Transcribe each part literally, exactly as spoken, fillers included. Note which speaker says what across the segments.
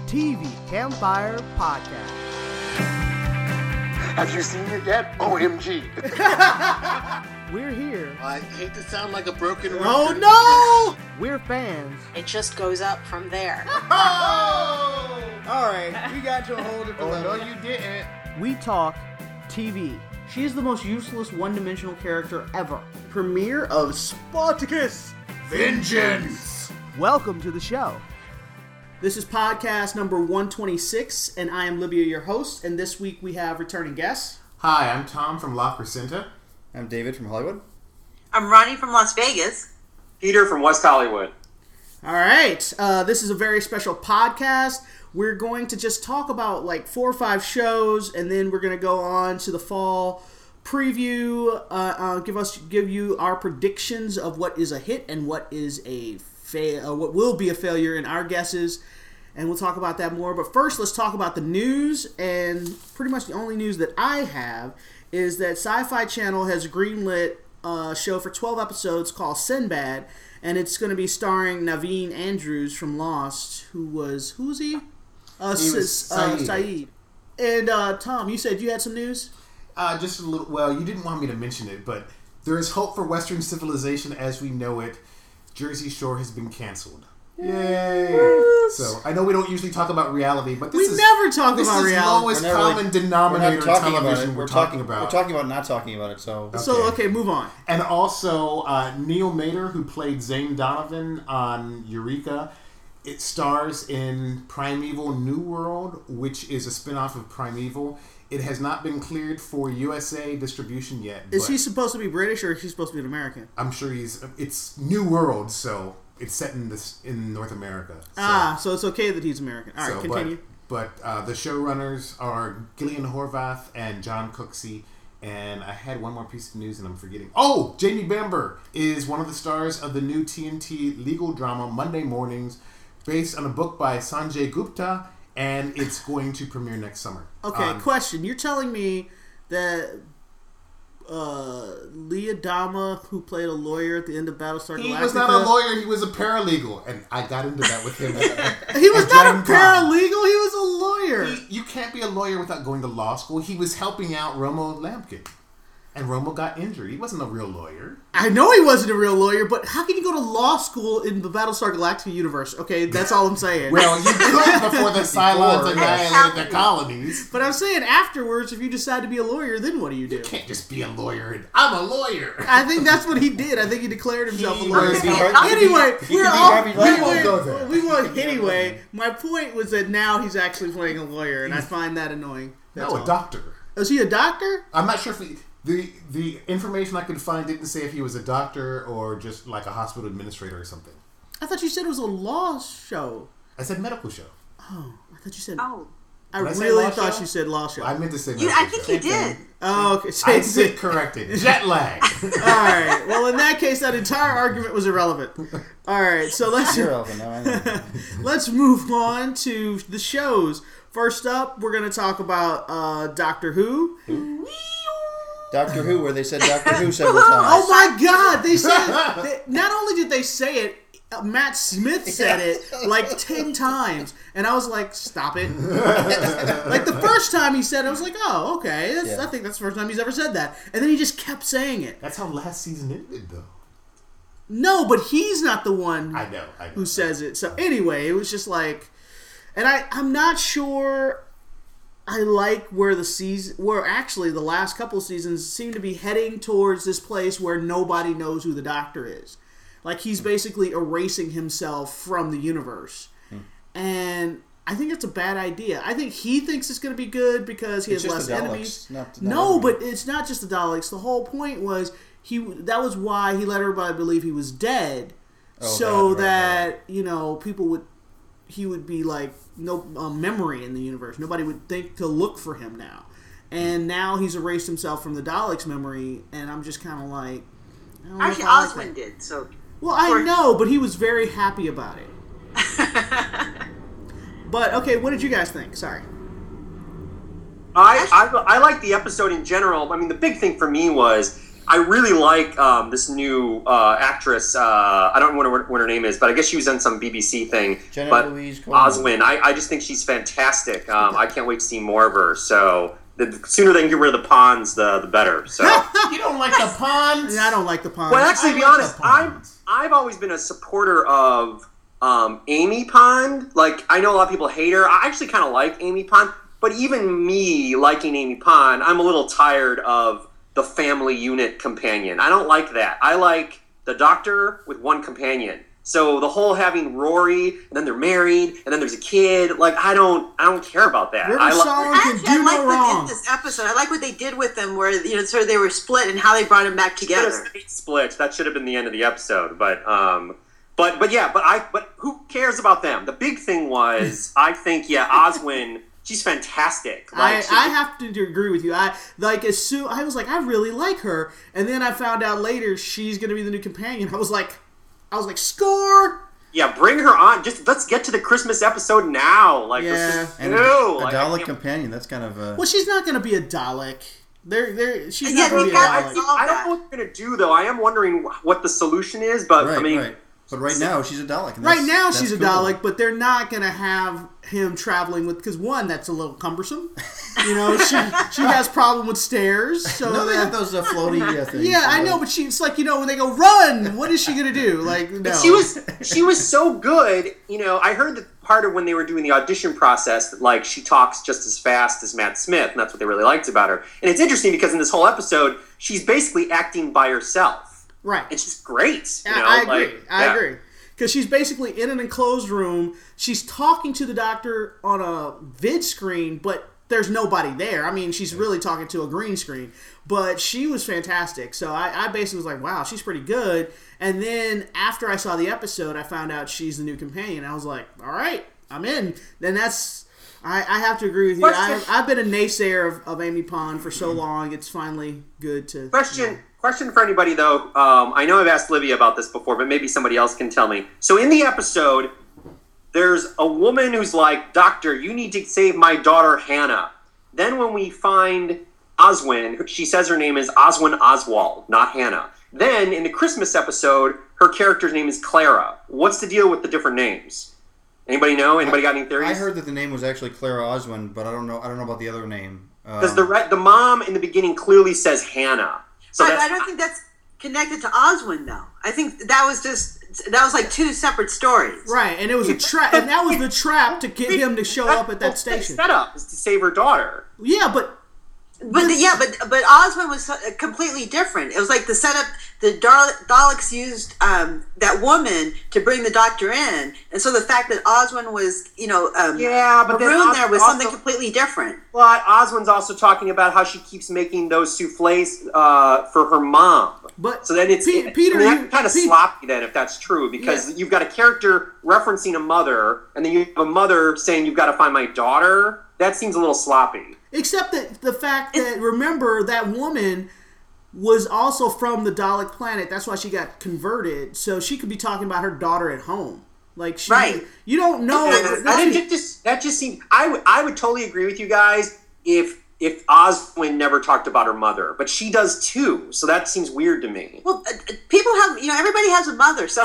Speaker 1: T V Campfire Podcast.
Speaker 2: Have you seen it yet? O M G.
Speaker 1: We're here.
Speaker 2: I hate to sound like a broken record.
Speaker 1: Oh no! We're fans.
Speaker 3: It just goes up from there.
Speaker 4: Oh! Alright, we got you a whole different
Speaker 2: Oh,
Speaker 4: level.
Speaker 2: no, you didn't.
Speaker 1: We talk T V.
Speaker 4: She is the most useless one-dimensional character ever. Premiere of Spartacus!
Speaker 2: Vengeance!
Speaker 1: Welcome to the show.
Speaker 4: This is podcast number one twenty-six, and I am Libya, your host, and this week we have returning guests.
Speaker 2: Hi, I'm Tom from La Crescenta.
Speaker 5: I'm David from Hollywood.
Speaker 3: I'm Ronnie from Las Vegas.
Speaker 6: Peter from West Hollywood.
Speaker 4: Alright, uh, this is a very special podcast. We're going to just talk about like four or five shows, and then we're going to go on to the fall preview, uh, uh, give us give you our predictions of what is a hit and what is a fa- uh, what will be a failure in our guesses, and we'll talk about that more. But first, let's talk about the news, and pretty much the only news that I have is that Sci-Fi Channel has greenlit a show for twelve episodes called Sinbad, and it's going to be starring Naveen Andrews from Lost, who was, who was he? Uh,
Speaker 2: He was
Speaker 4: Sis- uh,
Speaker 2: Saeed.
Speaker 4: Saeed. And uh, Tom, you said you had some news?
Speaker 2: Uh, just a little, well, you didn't want me to mention it, but there is hope for Western civilization as we know it. Jersey Shore has been canceled. Yay! So, I know we don't usually talk about reality, but this
Speaker 4: We
Speaker 2: is...
Speaker 4: never talk
Speaker 2: this
Speaker 4: about
Speaker 2: is
Speaker 4: reality.
Speaker 2: lowest
Speaker 5: We're not really-
Speaker 2: common
Speaker 5: We're
Speaker 2: denominator
Speaker 5: not talking about
Speaker 2: television
Speaker 5: it.
Speaker 2: we're,
Speaker 5: We're
Speaker 2: talking
Speaker 5: talk-
Speaker 2: about.
Speaker 5: We're talking about not talking about it. So
Speaker 4: So,
Speaker 2: Okay.
Speaker 4: okay, move on.
Speaker 2: And also, uh, Neil Mater, who played Zane Donovan on Eureka, it stars in Primeval New World, which is a spin-off of Primeval. It has not been cleared for U S A distribution yet.
Speaker 4: Is
Speaker 2: but
Speaker 4: he supposed to be British or is he supposed to be an American?
Speaker 2: I'm sure he's... It's New World, so it's set in this in North America. So,
Speaker 4: Ah, so it's okay that he's American. All right,
Speaker 2: so,
Speaker 4: continue.
Speaker 2: But, but uh, the showrunners are Gillian Horvath and John Cooksey. And I had one more piece of news and I'm forgetting. Oh! Jamie Bamber is one of the stars of the new T N T legal drama Monday Mornings, based on a book by Sanjay Gupta, and it's going to premiere next summer.
Speaker 4: Okay,
Speaker 2: Um,
Speaker 4: question. You're telling me that uh, Leah Dama, who played a lawyer at the end of Battlestar Galactica...
Speaker 2: He was not a lawyer, he was a paralegal. And I got into that with him.
Speaker 4: He was
Speaker 2: at
Speaker 4: not a
Speaker 2: Dragon Con.
Speaker 4: paralegal, he was a lawyer.
Speaker 2: He, you can't be a lawyer without going to law school. He was helping out Romo Lampkin. And Romo got injured. He wasn't a real lawyer.
Speaker 4: I know he wasn't a real lawyer, but how can you go to law school in the Battlestar Galactica universe? Okay, that's all I'm saying.
Speaker 2: Well, you could before the Cylons
Speaker 5: Before,
Speaker 2: annihilated the colonies.
Speaker 4: But I'm saying afterwards, if you decide to be a lawyer, then what do you do?
Speaker 2: You can't just be a lawyer and I'm a lawyer.
Speaker 4: I think that's what he did. I think he declared himself
Speaker 2: He
Speaker 4: a lawyer.
Speaker 2: was-
Speaker 5: he-
Speaker 4: Anyway,
Speaker 5: he
Speaker 4: we're
Speaker 5: could be
Speaker 4: all
Speaker 5: Harvey
Speaker 4: we
Speaker 5: Levin.
Speaker 4: won't
Speaker 2: go there.
Speaker 4: We won't. Anyway, my point was that now he's actually playing a lawyer, and I find that annoying. That's
Speaker 2: No,
Speaker 4: all.
Speaker 2: a doctor.
Speaker 4: Is he a doctor?
Speaker 2: I'm not sure if he, the the information I could find didn't say if he was a doctor or just like a hospital administrator or something.
Speaker 4: I thought you said it was a law show.
Speaker 2: I said medical show.
Speaker 4: Oh, I thought you said.
Speaker 3: Oh.
Speaker 4: I
Speaker 2: Did I say
Speaker 4: really
Speaker 2: law
Speaker 4: thought
Speaker 2: show?
Speaker 4: you said law show.
Speaker 2: I meant to say
Speaker 3: You,
Speaker 2: medical
Speaker 3: I think
Speaker 2: show.
Speaker 3: you did.
Speaker 4: Oh, okay.
Speaker 2: I
Speaker 4: Same
Speaker 2: said
Speaker 4: thing.
Speaker 2: corrected. Jet lag.
Speaker 4: All right. Well, in that case, that entire argument was irrelevant. All right. So let's
Speaker 5: you're relevant now. I know.
Speaker 4: let's move on to the shows. First up, we're going to talk about uh, Doctor Who.
Speaker 5: Doctor Who, where they said Doctor Who several times.
Speaker 4: Oh my God! They said they, not only did they say it, uh, Matt Smith said it like ten times, and I was like, "Stop it!" Like the first time he said it, I was like, "Oh, okay." That's,
Speaker 5: Yeah.
Speaker 4: I think that's the first time he's ever said that, and then he just kept saying it.
Speaker 2: That's how last season ended, though.
Speaker 4: No, but he's not the one
Speaker 2: I know. I know.
Speaker 4: who says it. So anyway, it was just like, and I I'm not sure. I like where the season, where actually the last couple seasons seem to be heading towards this place where nobody knows who the Doctor is. Like he's basically erasing himself from the universe,
Speaker 5: Hmm.
Speaker 4: and I think it's a bad idea. I think he thinks it's going to be good because he
Speaker 5: It's
Speaker 4: has
Speaker 5: just
Speaker 4: less
Speaker 5: the Daleks,
Speaker 4: enemies.
Speaker 5: not- not
Speaker 4: no,
Speaker 5: everybody.
Speaker 4: but it's not just the Daleks. The whole point was he. That was why he let everybody believe he was dead,
Speaker 5: Oh,
Speaker 4: so
Speaker 5: that,
Speaker 4: that,
Speaker 5: right, right.
Speaker 4: you know people would. He would be like no uh, memory in the universe. Nobody would think to look for him now. And now he's erased himself from the Daleks' memory, and I'm just kind of like, I don't know if
Speaker 3: Actually,
Speaker 4: I like
Speaker 3: Osmond
Speaker 4: that.
Speaker 3: did, so...
Speaker 4: Well, I
Speaker 3: Or-
Speaker 4: know, but he was very happy about it. But okay, what did you guys think? Sorry.
Speaker 6: I, I I like the episode in general. I mean, the big thing for me was I really like um, this new uh, actress. Uh, I don't know what her, what her name is, but I guess she was on some B B C thing.
Speaker 5: Jenna
Speaker 6: but
Speaker 5: Louise Coleman.
Speaker 6: Oswin, I, I just think she's fantastic. Um, I can't wait to see more of her. So the sooner they can get rid of the Ponds, the the better. So
Speaker 2: You don't like the Ponds?
Speaker 4: I don't like the Ponds.
Speaker 6: well, actually, to be
Speaker 2: I like
Speaker 6: honest,
Speaker 2: the
Speaker 6: I've
Speaker 2: Ponds.
Speaker 6: I've always been a supporter of um, Amy Pond. Like, I know a lot of people hate her. I actually kind of like Amy Pond, but even me liking Amy Pond, I'm a little tired of the family unit companion. I don't like that. I like the Doctor with one companion. So the whole having Rory, and then they're married, and then there's a kid. Like, I don't, I don't care about that.
Speaker 4: River
Speaker 6: I like.
Speaker 4: Song can
Speaker 3: Actually, I
Speaker 4: do
Speaker 3: like
Speaker 4: no
Speaker 3: what
Speaker 4: wrong.
Speaker 3: in this episode. I like what they did with them, where you know, sort of they were split and how they brought them back together.
Speaker 6: Split. That should have been the end of the episode. But, um, but, but yeah. But I. But who cares about them? The big thing was, I think, yeah, Oswin. She's fantastic.
Speaker 4: I,
Speaker 6: Like, she-
Speaker 4: I have to agree with you. I like as soon I was like I really like her, and then I found out later she's going to be the new companion. I was like, I was like score.
Speaker 6: Yeah, bring her on. Just let's get to the Christmas episode now. Like,
Speaker 4: Yeah.
Speaker 6: let's just
Speaker 5: And
Speaker 6: do.
Speaker 5: a, a
Speaker 6: Like, I
Speaker 5: Dalek
Speaker 6: can't-
Speaker 5: companion. That's kind of uh,
Speaker 4: Well, she's not going to be a Dalek. They're, they're, she's
Speaker 3: Yeah,
Speaker 4: not going
Speaker 3: we
Speaker 4: to be a
Speaker 3: got-
Speaker 6: I,
Speaker 4: Dalek.
Speaker 6: think- I don't know what they're gonna do though. I am wondering what the solution is, but
Speaker 5: right,
Speaker 6: I mean,
Speaker 5: right. But right now she's a Dalek. And
Speaker 4: Right
Speaker 5: that's-
Speaker 4: now
Speaker 5: that's
Speaker 4: she's a
Speaker 5: cool.
Speaker 4: Dalek, but they're not going to have him traveling with because one, that's a little cumbersome. You know, she she has problem with stairs. So
Speaker 5: No, they
Speaker 4: that-
Speaker 5: have those uh, floaty uh, things.
Speaker 4: yeah, I know, but she's like, you know, when they go run, what is she going to do? Like, no.
Speaker 6: she was she was so good. You know, I heard that part of when they were doing the audition process that like she talks just as fast as Matt Smith, and that's what they really liked about her. And it's interesting because in this whole episode, she's basically acting by herself,
Speaker 4: right.
Speaker 6: and she's great. You
Speaker 4: I-
Speaker 6: know,
Speaker 4: I agree.
Speaker 6: like,
Speaker 4: I
Speaker 6: yeah.
Speaker 4: agree. Because she's basically in an enclosed room. She's talking to the doctor on a vid screen, but there's nobody there. I mean, she's really talking to a green screen. But she was fantastic. So I, I basically was like, wow, she's pretty good. And then after I saw the episode, I found out she's the new companion. I was like, all right, I'm in. Then that's... I, I have to agree with you. I,
Speaker 6: Question.
Speaker 4: I've been a naysayer of, of Amy Pond for so long. It's finally good to...
Speaker 6: Question question for anybody though. Um, I know I've asked Livia about this before, but maybe somebody else can tell me. So in the episode, there's a woman who's like, "Doctor, you need to save my daughter Hannah." Then when we find Oswin, she says her name is Oswin Oswald, not Hannah. Then in the Christmas episode, her character's name is Clara. What's the deal with the different names? Anybody know? Anybody got any theories?
Speaker 5: I heard that the name was actually Clara Oswin, but I don't know. I don't know about the other name.
Speaker 6: Because
Speaker 5: Um,
Speaker 6: the re- the mom in the beginning clearly says Hannah. So
Speaker 3: I,
Speaker 6: that's,
Speaker 3: I don't think that's connected to Oswin, though. I think that was just that was like two separate stories.
Speaker 4: Right, and it was a trap, and that was the trap to get him to show up at that
Speaker 6: That's
Speaker 4: station.
Speaker 6: the setup is to save her daughter.
Speaker 4: Yeah, but
Speaker 3: But the, yeah, but but Oswin was completely different. It was like the setup. The Dal- Daleks used um, that woman to bring the Doctor in, and so the fact that Oswin was, you know, um,
Speaker 6: Yeah, but then
Speaker 3: marooned
Speaker 6: Os-
Speaker 3: there was
Speaker 6: also-
Speaker 3: something completely different.
Speaker 6: But Oswin's also talking about how she keeps making those souffles uh, for her mom.
Speaker 4: But
Speaker 6: So then it's
Speaker 4: Pe-
Speaker 6: it,
Speaker 4: Peter,
Speaker 6: I mean,
Speaker 4: you-
Speaker 6: that's kind of
Speaker 4: Pe-
Speaker 6: sloppy then, if that's true, because
Speaker 4: Yeah.
Speaker 6: you've got a character referencing a mother, and then you have a mother saying you've got to find my daughter. That seems a little sloppy.
Speaker 4: except that the fact that remember that woman was also from the Dalek planet. That's why she got converted. So she could be talking about her daughter at home. Like she,
Speaker 3: Right.
Speaker 4: you don't know.
Speaker 6: I didn't that just that just seemed. I would I would totally agree with you guys if if Oswin never talked about her mother, but she does too. So that seems weird to me.
Speaker 3: Well, uh, uh, people have, you know, everybody has a mother, so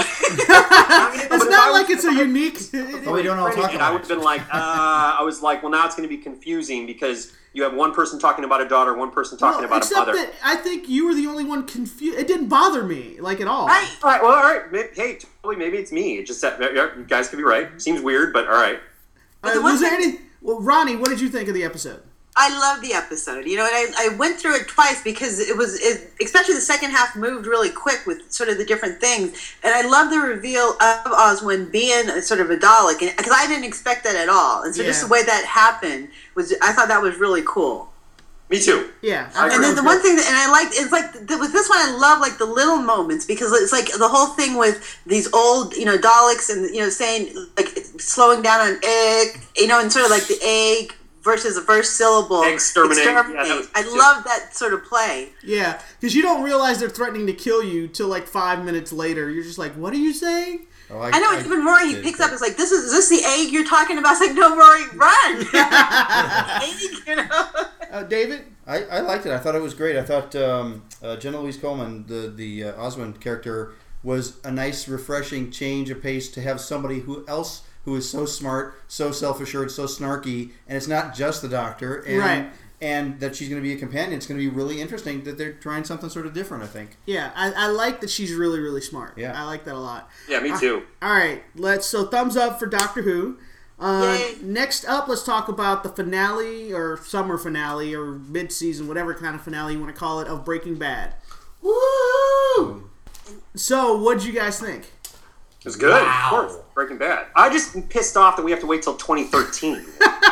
Speaker 4: It's not like it's a unique.
Speaker 5: But we don't all talk
Speaker 6: I
Speaker 5: about
Speaker 6: would
Speaker 5: it.
Speaker 6: have been like, uh, I was like, well, now it's going to be confusing because you have one person talking about a daughter, one person talking
Speaker 4: Well,
Speaker 6: about a
Speaker 4: except
Speaker 6: mother.
Speaker 4: that I think you were the only one confused. It didn't bother me like at all.
Speaker 3: right.
Speaker 6: All right, well, all right. May- Hey, totally, maybe it's me. It just that yeah, you guys could be right. Seems weird, but all right.
Speaker 4: Uh,
Speaker 3: the one
Speaker 4: was there
Speaker 3: thing-
Speaker 4: any? Well, Ronnie, what did you think of the episode?
Speaker 3: I love the episode, you know, and I, I went through it twice because it was, it, especially the second half moved really quick with sort of the different things, and I love the reveal of Oswin being a, sort of a Dalek, because I didn't expect that at all, and so just
Speaker 4: Yeah.
Speaker 3: the way that happened was, I thought that was really cool.
Speaker 6: Me too.
Speaker 4: Yeah,
Speaker 6: I
Speaker 3: And then
Speaker 6: agree.
Speaker 3: the one thing that, and I liked, it's like, the, with this one, I love, like, the little moments, because it's like the whole thing with these old, you know, Daleks and, you know, saying, like, slowing down on egg, you know, and sort of like the egg versus the first syllable.
Speaker 6: Exterminate.
Speaker 3: Exterminate.
Speaker 6: Yeah, that was
Speaker 3: I
Speaker 6: good, too.
Speaker 3: love that sort of play.
Speaker 4: yeah, because you don't realize they're threatening to kill you till like five minutes later. You're just like, "What are you saying?"
Speaker 5: Oh,
Speaker 3: I know, even Rory, he
Speaker 5: did,
Speaker 3: picks
Speaker 5: but-
Speaker 3: up, it's like, this is, is this the egg you're talking about? It's like, no, Rory, run! Egg, you know?
Speaker 4: Uh, David,
Speaker 5: I, I liked it. I thought it was great. I thought um, uh, Jenna Louise Coleman, the the uh, Osmond character, was a nice, refreshing change of pace to have somebody who else who is so smart, so self-assured, so snarky, and it's not just the Doctor, and,
Speaker 4: right?
Speaker 5: And that she's going to be a companion. It's going to be really interesting that they're trying something sort of different, I think.
Speaker 4: Yeah, I, I like that she's really, really smart.
Speaker 5: Yeah,
Speaker 4: I like that a lot.
Speaker 6: Yeah, me too.
Speaker 4: Uh, all right, let's so thumbs up for Doctor Who. Uh, next up, let's talk about the finale or summer finale or mid-season, whatever kind of finale you want to call it, of Breaking Bad.
Speaker 2: Woo!
Speaker 4: So, what did you guys think?
Speaker 6: It was good,
Speaker 2: Wow.
Speaker 6: of course. Breaking Bad. I just am pissed off that we have to wait till twenty thirteen.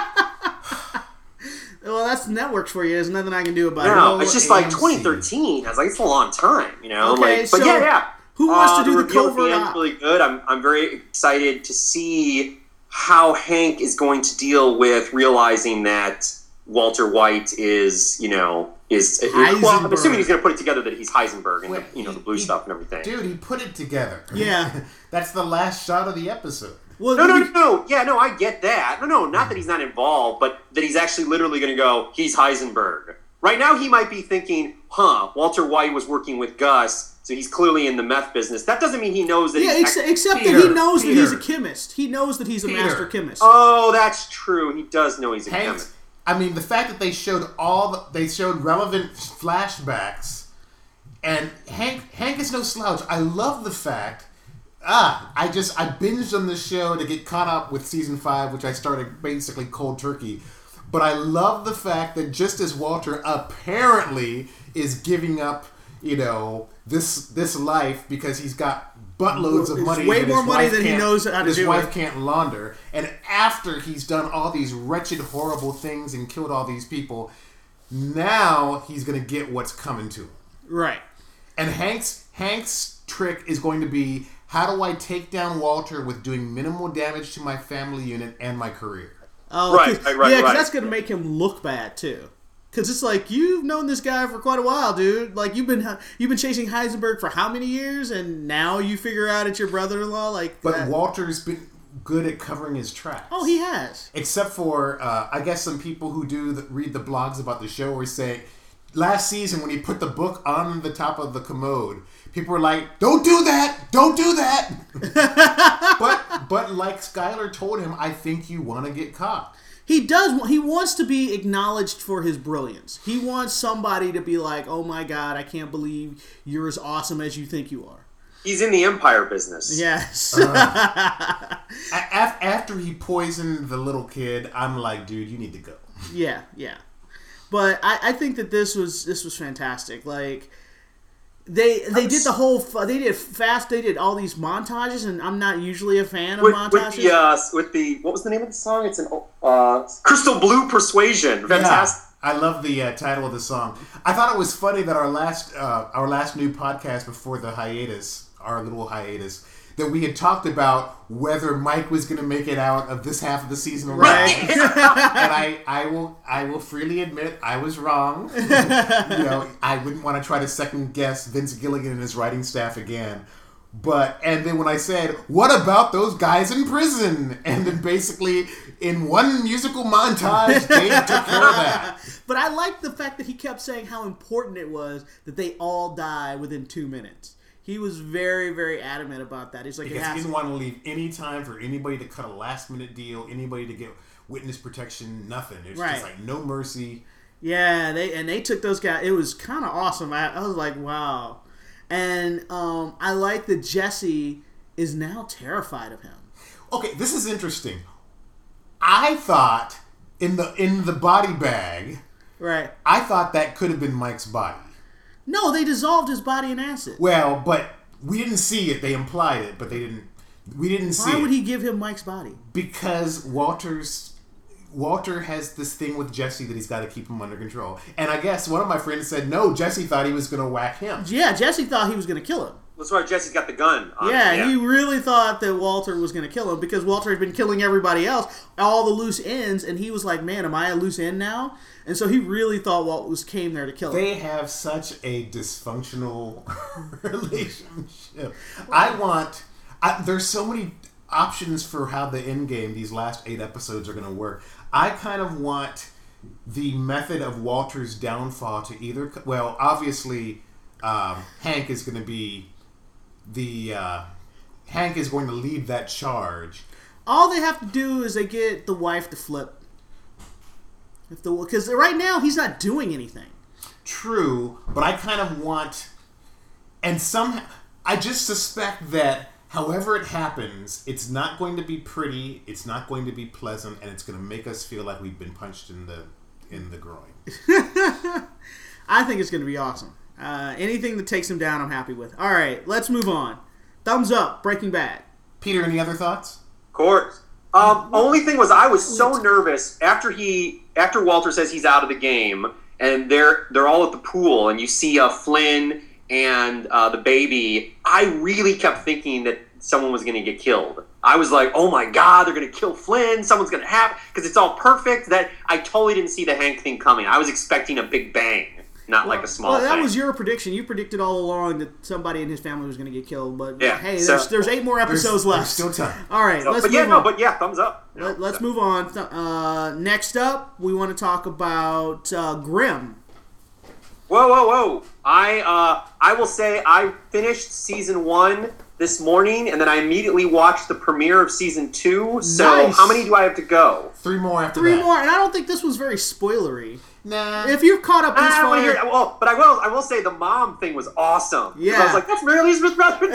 Speaker 4: Well, that's the networks for you. There's nothing I can do about
Speaker 6: No,
Speaker 4: it.
Speaker 6: it's just like twenty thirteen. I was like, it's a long time, you know.
Speaker 4: Okay,
Speaker 6: like,
Speaker 4: so
Speaker 6: but yeah, yeah.
Speaker 4: who wants
Speaker 6: uh,
Speaker 4: to do the
Speaker 6: reveal at
Speaker 4: covert
Speaker 6: the end
Speaker 4: op?
Speaker 6: really good. I'm I'm very excited to see how Hank is going to deal with realizing that Walter White is, you know, is well. I'm
Speaker 4: Heisenberg.
Speaker 6: assuming he's going to put it together that he's Heisenberg and
Speaker 2: Wait,
Speaker 6: the, you know
Speaker 2: he-
Speaker 6: the blue
Speaker 2: he-
Speaker 6: stuff and everything.
Speaker 2: Dude, he put it together.
Speaker 4: Yeah.
Speaker 2: That's the last shot of the episode.
Speaker 4: Well,
Speaker 6: No, no,
Speaker 4: we-
Speaker 6: no, no. Yeah, no, I get that. No, no, not that he's not involved, but that he's actually literally going to go, he's Heisenberg. Right now, he might be thinking, huh, Walter White was working with Gus, so he's clearly in the meth business. That doesn't mean he knows that
Speaker 4: Yeah,
Speaker 6: he's...
Speaker 4: ex-
Speaker 6: act-
Speaker 4: except that
Speaker 2: Peter,
Speaker 4: he knows that he's a
Speaker 2: Peter.
Speaker 4: chemist. He knows that he's a
Speaker 2: Peter.
Speaker 4: master chemist.
Speaker 6: Oh, that's true. He does know he's a
Speaker 2: Hank,
Speaker 6: chemist.
Speaker 2: I mean, the fact that they showed all the, they showed relevant flashbacks, and Hank Hank is no slouch. I love the fact. Ah, I just I binged on the show to get caught up with season five, which I started basically cold turkey. But I love the fact that just as Walter apparently is giving up, you know, this this life because he's got buttloads of
Speaker 4: It's
Speaker 2: money,
Speaker 4: way
Speaker 2: that
Speaker 4: more
Speaker 2: his
Speaker 4: money
Speaker 2: wife
Speaker 4: than he
Speaker 2: can't-
Speaker 4: knows how to
Speaker 2: his
Speaker 4: do
Speaker 2: wife
Speaker 4: it.
Speaker 2: can't launder, and after he's done all these wretched, horrible things and killed all these people, now he's gonna get what's coming to him.
Speaker 4: Right.
Speaker 2: And Hank's Hank's trick is going to be, how do I take down Walter with doing minimal damage to my family unit and my career?
Speaker 4: Oh,
Speaker 6: Right,
Speaker 4: 'cause-
Speaker 6: right, right,
Speaker 4: yeah, because
Speaker 6: right.
Speaker 4: that's going to make him look bad, too. Because it's like, you've known this guy for quite a while, dude. Like, you've been you've been chasing Heisenberg for how many years, and now you figure out it's your brother-in-law? Like,
Speaker 2: But
Speaker 4: that-
Speaker 2: Walter's been good at covering his tracks.
Speaker 4: Oh, he has.
Speaker 2: Except for, uh, I guess, some people who do the, read the blogs about the show were saying, last season when he put the book on the top of the commode, people were like, "Don't do that! Don't do that!" but but like Skylar told him, I think you want to get caught.
Speaker 4: He does. He wants to be acknowledged for his brilliance. He wants somebody to be like, "Oh my God, I can't believe you're as awesome as you think you are."
Speaker 6: He's in the empire business.
Speaker 4: Yes.
Speaker 2: A- af- after he poisoned the little kid, I'm like, dude, you need to go.
Speaker 4: Yeah, yeah. But I, I think that this was this was fantastic. Like they they did the whole f- they did fast they did all these montages, and I'm not usually a fan of
Speaker 6: With,
Speaker 4: montages.
Speaker 6: with the uh, with the what was the name of the song? It's an uh, Crystal Blue Persuasion. Fantastic.
Speaker 2: Yeah, I love the uh, title of the song. I thought it was funny that our last uh, our last new podcast before the hiatus, our little hiatus, that we had talked about whether Mike was going to make it out of this half of the season or not. and I, I will I will freely admit I was wrong. you know, I wouldn't want to try to second guess Vince Gilligan and his writing staff again. But and then when I said, "What about those guys in prison?" and then basically in one musical montage, they took care of that.
Speaker 4: But I like the fact that he kept saying how important it was that they all die within two minutes. He was very, very adamant about that. He's like,
Speaker 2: Because
Speaker 4: it
Speaker 2: he
Speaker 4: has
Speaker 2: didn't
Speaker 4: to-
Speaker 2: want to leave any time for anybody to cut a last minute deal, anybody to get witness protection, nothing. It's
Speaker 4: Right.
Speaker 2: just like no mercy.
Speaker 4: Yeah, they and they took those guys. It was kind of awesome. I, I was like, wow. And um, I like that Jesse is now terrified of him.
Speaker 2: Okay, this is interesting. I thought in the in the body bag,
Speaker 4: Right.
Speaker 2: I thought that could have been Mike's body.
Speaker 4: No, they dissolved his body in acid.
Speaker 2: Well, but we didn't see it. They implied it, but they didn't. We didn't see
Speaker 4: Why
Speaker 2: it.
Speaker 4: would he give him Mike's body?
Speaker 2: Because Walter's Walter has this thing with Jesse that he's got to keep him under control. And I guess one of my friends said, no, Jesse thought he was going to whack him.
Speaker 4: Yeah, Jesse thought he was going to kill him.
Speaker 6: That's why Jesse's got the gun. On
Speaker 4: Yeah,
Speaker 6: him.
Speaker 4: he really thought that Walter was going to kill him because Walter had been killing everybody else, all the loose ends, and he was like, man, am I a loose end now? And so he really thought Walt was came there to kill him.
Speaker 2: They have such a dysfunctional relationship. I want... I, there's so many options for how the end game, these last eight episodes, are going to work. I kind of want the method of Walter's downfall to either. Well, obviously, um, Hank is going to be the. Uh, Hank is going to lead that charge.
Speaker 4: All they have to do is they get the wife to flip. If the because right now he's not doing anything.
Speaker 2: True, but I kind of want, and some. I just suspect that. However it happens, it's not going to be pretty, it's not going to be pleasant, and it's going to make us feel like we've been punched in the in the groin.
Speaker 4: I think it's going to be awesome. Uh, anything that takes him down, I'm happy with. All right, let's move on. Thumbs up, Breaking Bad.
Speaker 2: Peter, any other thoughts?
Speaker 6: Of course. Um, only thing was, I was so nervous after he, after Walter says he's out of the game, and they're they're all at the pool, and you see uh, Flynn and uh, the baby. I really kept thinking that someone was going to get killed. I was like, oh my God, they're going to kill Flynn. Someone's going to have, because it's all perfect. That I totally didn't see the Hank thing coming. I was expecting a big bang, not
Speaker 4: well,
Speaker 6: like a small
Speaker 4: well, that
Speaker 6: thing.
Speaker 4: was your prediction. You predicted all along that somebody in his family was going to get killed. But
Speaker 6: Yeah,
Speaker 4: hey,
Speaker 6: so-
Speaker 4: there's, there's eight more episodes
Speaker 2: There's,
Speaker 4: left.
Speaker 2: there's still time.
Speaker 4: All right,
Speaker 6: So-
Speaker 4: let's
Speaker 6: but
Speaker 4: move
Speaker 6: yeah, no,
Speaker 4: on.
Speaker 6: but yeah, thumbs up. You know,
Speaker 4: Let, let's
Speaker 6: so-
Speaker 4: move on. Uh, next up, we want to talk about uh, Grimm.
Speaker 6: Whoa, whoa, whoa! I uh, I will say I finished season one this morning, and then I immediately watched the premiere of season two. So
Speaker 4: Nice.
Speaker 6: how many do I have to go?
Speaker 2: Three more after
Speaker 4: Three
Speaker 2: that.
Speaker 4: more, and I don't think this was very spoilery.
Speaker 2: Nah.
Speaker 4: If you've caught up this
Speaker 6: I don't
Speaker 4: far,
Speaker 6: want to hear. Well, but I will. I will say the mom thing was awesome. 'Cause
Speaker 4: Yeah.
Speaker 6: I was like, "That's Mary Elizabeth Rather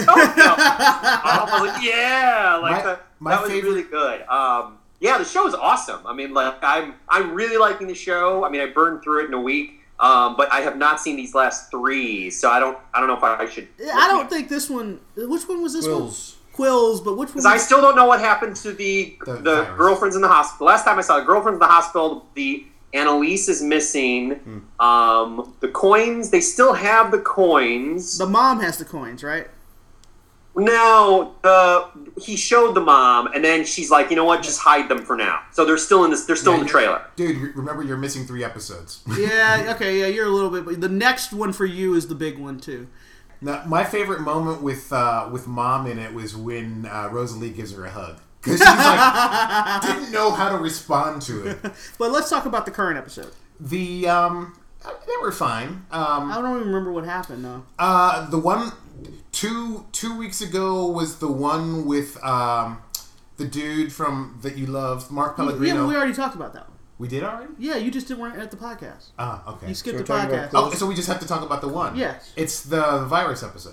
Speaker 6: I was like, "Yeah!" Like
Speaker 2: My-
Speaker 6: that.
Speaker 2: my
Speaker 6: that was
Speaker 2: favorite-
Speaker 6: really good. Um, yeah, the show is awesome. I mean, like I'm I'm really liking the show. I mean, I burned through it in a week, um, but I have not seen these last three, so I don't I don't know if I should.
Speaker 4: I don't think this one. Which one was this
Speaker 5: Quills.
Speaker 4: one? Quills, but which one?
Speaker 6: Because I
Speaker 4: Was,
Speaker 6: still don't know what happened to the
Speaker 2: The
Speaker 6: the,
Speaker 2: virus.
Speaker 6: girlfriends in the hospital. Last time I saw the girlfriends in the hospital, the Annalise is missing.
Speaker 2: Hmm.
Speaker 6: Um, the coins, they still have the coins.
Speaker 4: the mom has the coins, right?
Speaker 6: No, the he showed the mom, and then she's like, you know what, just hide them for now. So they're still in this. They're still
Speaker 2: Yeah,
Speaker 6: in the
Speaker 2: you're-
Speaker 6: trailer.
Speaker 2: Dude, re- remember you're missing three episodes.
Speaker 4: Yeah. Okay. Yeah, you're a little bit. But the next one for you is the big one too.
Speaker 2: Now, my favorite moment with uh, with Mom in it was when uh, Rosalie gives her a hug. Because she's like, didn't know how to respond to it.
Speaker 4: But let's talk about the current episode.
Speaker 2: The, um, they were fine. Um,
Speaker 4: I don't even remember what happened though.
Speaker 2: Uh, the one two two weeks ago was the one with um, the dude from that you love, Mark
Speaker 4: Yeah,
Speaker 2: Pellegrino.
Speaker 4: but we already talked about that one.
Speaker 2: We did already.
Speaker 4: Yeah, you just didn't weren't at the podcast.
Speaker 2: Ah, okay.
Speaker 4: You skipped
Speaker 5: So
Speaker 4: the
Speaker 5: we're talking about
Speaker 4: podcast.
Speaker 5: Quills?
Speaker 2: Oh, so we just have to talk about the one.
Speaker 4: Yes.
Speaker 2: It's the virus episode.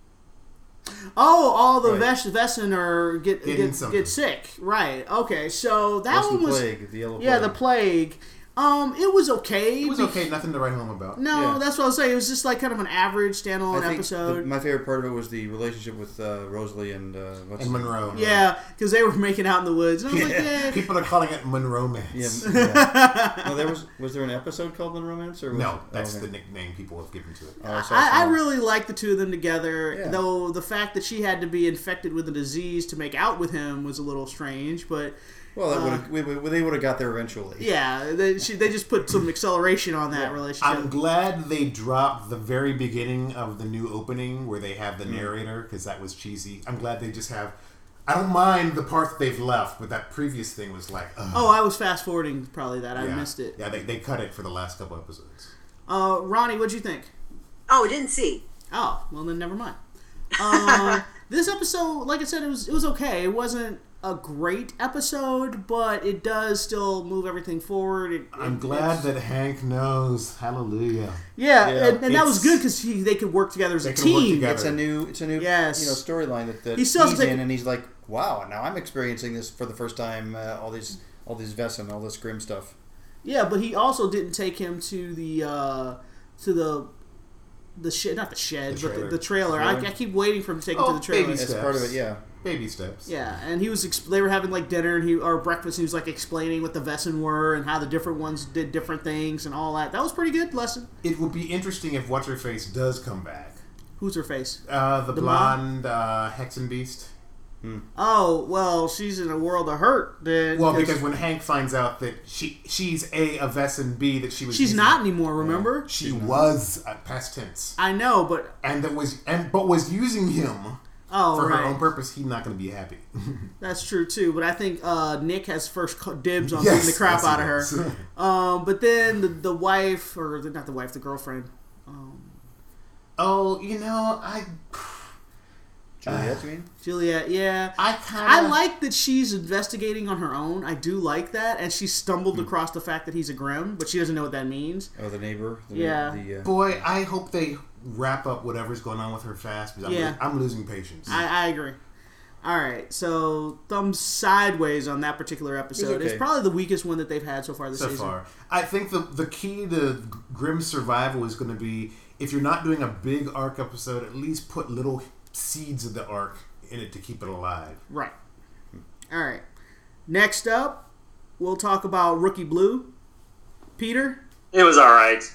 Speaker 4: Oh, all the
Speaker 5: Right.
Speaker 4: Ves- Vesson are get
Speaker 2: Getting
Speaker 4: get,
Speaker 2: something.
Speaker 4: get sick. Right. Okay. So that
Speaker 5: Western
Speaker 4: one was
Speaker 5: plague, the yellow
Speaker 4: yeah
Speaker 5: plague.
Speaker 4: the plague. Um, it was okay.
Speaker 2: It was
Speaker 4: be-
Speaker 2: okay. Nothing to write home about.
Speaker 4: No,
Speaker 5: Yeah.
Speaker 4: that's what I was saying. It was just like kind of an average
Speaker 5: I
Speaker 4: standalone
Speaker 5: think
Speaker 4: episode.
Speaker 5: the- my favorite part of it was the relationship with uh, Rosalie and uh, what's
Speaker 2: And
Speaker 5: his-
Speaker 2: Monroe.
Speaker 4: Yeah, because they were making out in the woods. And I was like, yeah.
Speaker 2: People are calling it Monromance.
Speaker 5: Yeah, yeah. No, there was was there an episode called The Romance or was
Speaker 2: No,
Speaker 5: it-
Speaker 2: that's
Speaker 5: oh, okay.
Speaker 2: the nickname people have given to it.
Speaker 5: Oh, I saw
Speaker 4: I, I
Speaker 5: some-
Speaker 4: really like the two of them together,
Speaker 5: Yeah.
Speaker 4: though the fact that she had to be infected with a disease to make out with him was a little strange. But
Speaker 5: Well, that
Speaker 4: uh,
Speaker 5: would've- we, we, they would have got there eventually.
Speaker 4: yeah, they, she, they just put some acceleration on that relationship.
Speaker 2: I'm glad they dropped the very beginning of the new opening where they have the
Speaker 5: Mm.
Speaker 2: narrator because that was cheesy. I'm glad they just have. I don't mind the part that they've left, but that previous thing was like, ugh.
Speaker 4: Oh, I was fast forwarding probably that. I
Speaker 2: yeah.
Speaker 4: missed it.
Speaker 2: Yeah, they, they cut it for the last couple episodes.
Speaker 4: Uh, Ronnie, what'd you think?
Speaker 3: Oh, didn't see.
Speaker 4: Oh, well then never mind. Uh, this episode, like I said, it was it was okay. It wasn't a great episode, but it does still move everything forward. It,
Speaker 2: I'm
Speaker 4: it-
Speaker 2: glad
Speaker 4: it's-
Speaker 2: that Hank knows. Hallelujah.
Speaker 4: Yeah,
Speaker 5: Yeah,
Speaker 4: and, and that was
Speaker 2: it's-
Speaker 4: good because they could work together as
Speaker 2: They
Speaker 4: a
Speaker 2: can work
Speaker 4: team.
Speaker 2: together.
Speaker 5: It's a new, it's a new,
Speaker 4: Yes.
Speaker 5: you know, storyline that, that
Speaker 4: He still has
Speaker 5: he's
Speaker 4: to take-
Speaker 5: in, and he's like, wow, now I'm experiencing this for the first time. Uh, all these, all these Vesson, all this Grimm stuff.
Speaker 4: Yeah, but he also didn't take him to the uh, to the the shed, not the shed,
Speaker 2: The
Speaker 4: but
Speaker 2: trailer.
Speaker 4: the, the trailer. I,
Speaker 5: Trailer?
Speaker 4: I keep waiting for him to take him
Speaker 2: Oh,
Speaker 4: to the trailer.
Speaker 2: baby
Speaker 5: That's
Speaker 2: steps.
Speaker 5: part of it, yeah.
Speaker 2: Baby steps.
Speaker 4: Yeah, and he was exp- they were having like dinner and he or breakfast. And he was like explaining what the Vesson were and how the different ones did different things and all that. That was a pretty good lesson.
Speaker 2: It would be interesting if What's Her Face does come back.
Speaker 4: Who's her face?
Speaker 2: Uh, the,
Speaker 4: The
Speaker 2: blonde uh, Hexen Beast.
Speaker 4: Oh, well, she's in a world of hurt. Then
Speaker 2: Well, because when Hank finds out that she she's A, a Vesson, B, that she was
Speaker 4: she's
Speaker 2: using-
Speaker 4: not anymore. Remember?
Speaker 2: She was uh, past tense,
Speaker 4: I know, but
Speaker 2: and that was and but was using him
Speaker 4: Oh,
Speaker 2: for
Speaker 4: right.
Speaker 2: her own purpose, he's not going to be happy.
Speaker 4: That's true too, but I think uh, Nick has first co- dibs on
Speaker 2: Yes,
Speaker 4: beating the crap
Speaker 2: yes, he
Speaker 4: out of her.
Speaker 2: does.
Speaker 4: Um, but then the, the wife, or the, not the wife, the girlfriend. Um,
Speaker 2: Oh, you know, I
Speaker 5: Juliet, you mean?
Speaker 4: Juliet, yeah.
Speaker 2: I kind
Speaker 4: I
Speaker 2: of
Speaker 4: like that she's investigating on her own. I do like that, and she stumbled
Speaker 2: Hmm.
Speaker 4: across the fact that he's a Grimm, but she doesn't know what that means.
Speaker 5: Oh, the neighbor. The,
Speaker 4: Yeah.
Speaker 5: The, uh,
Speaker 2: boy. I hope they wrap up whatever's going on with her fast because I'm,
Speaker 4: Yeah.
Speaker 2: lo- I'm losing patience.
Speaker 4: I, I agree. All right, so thumbs sideways on that particular episode.
Speaker 5: okay.
Speaker 4: It's probably the weakest one that they've had so far this
Speaker 2: so
Speaker 4: season.
Speaker 2: far, I think the the key to Grimm's survival is going to be if you're not doing a big arc episode, at least put little seeds of the arc in it to keep it alive.
Speaker 4: Right. All right. Next up, we'll talk about Rookie Blue. Peter?
Speaker 6: It was all right.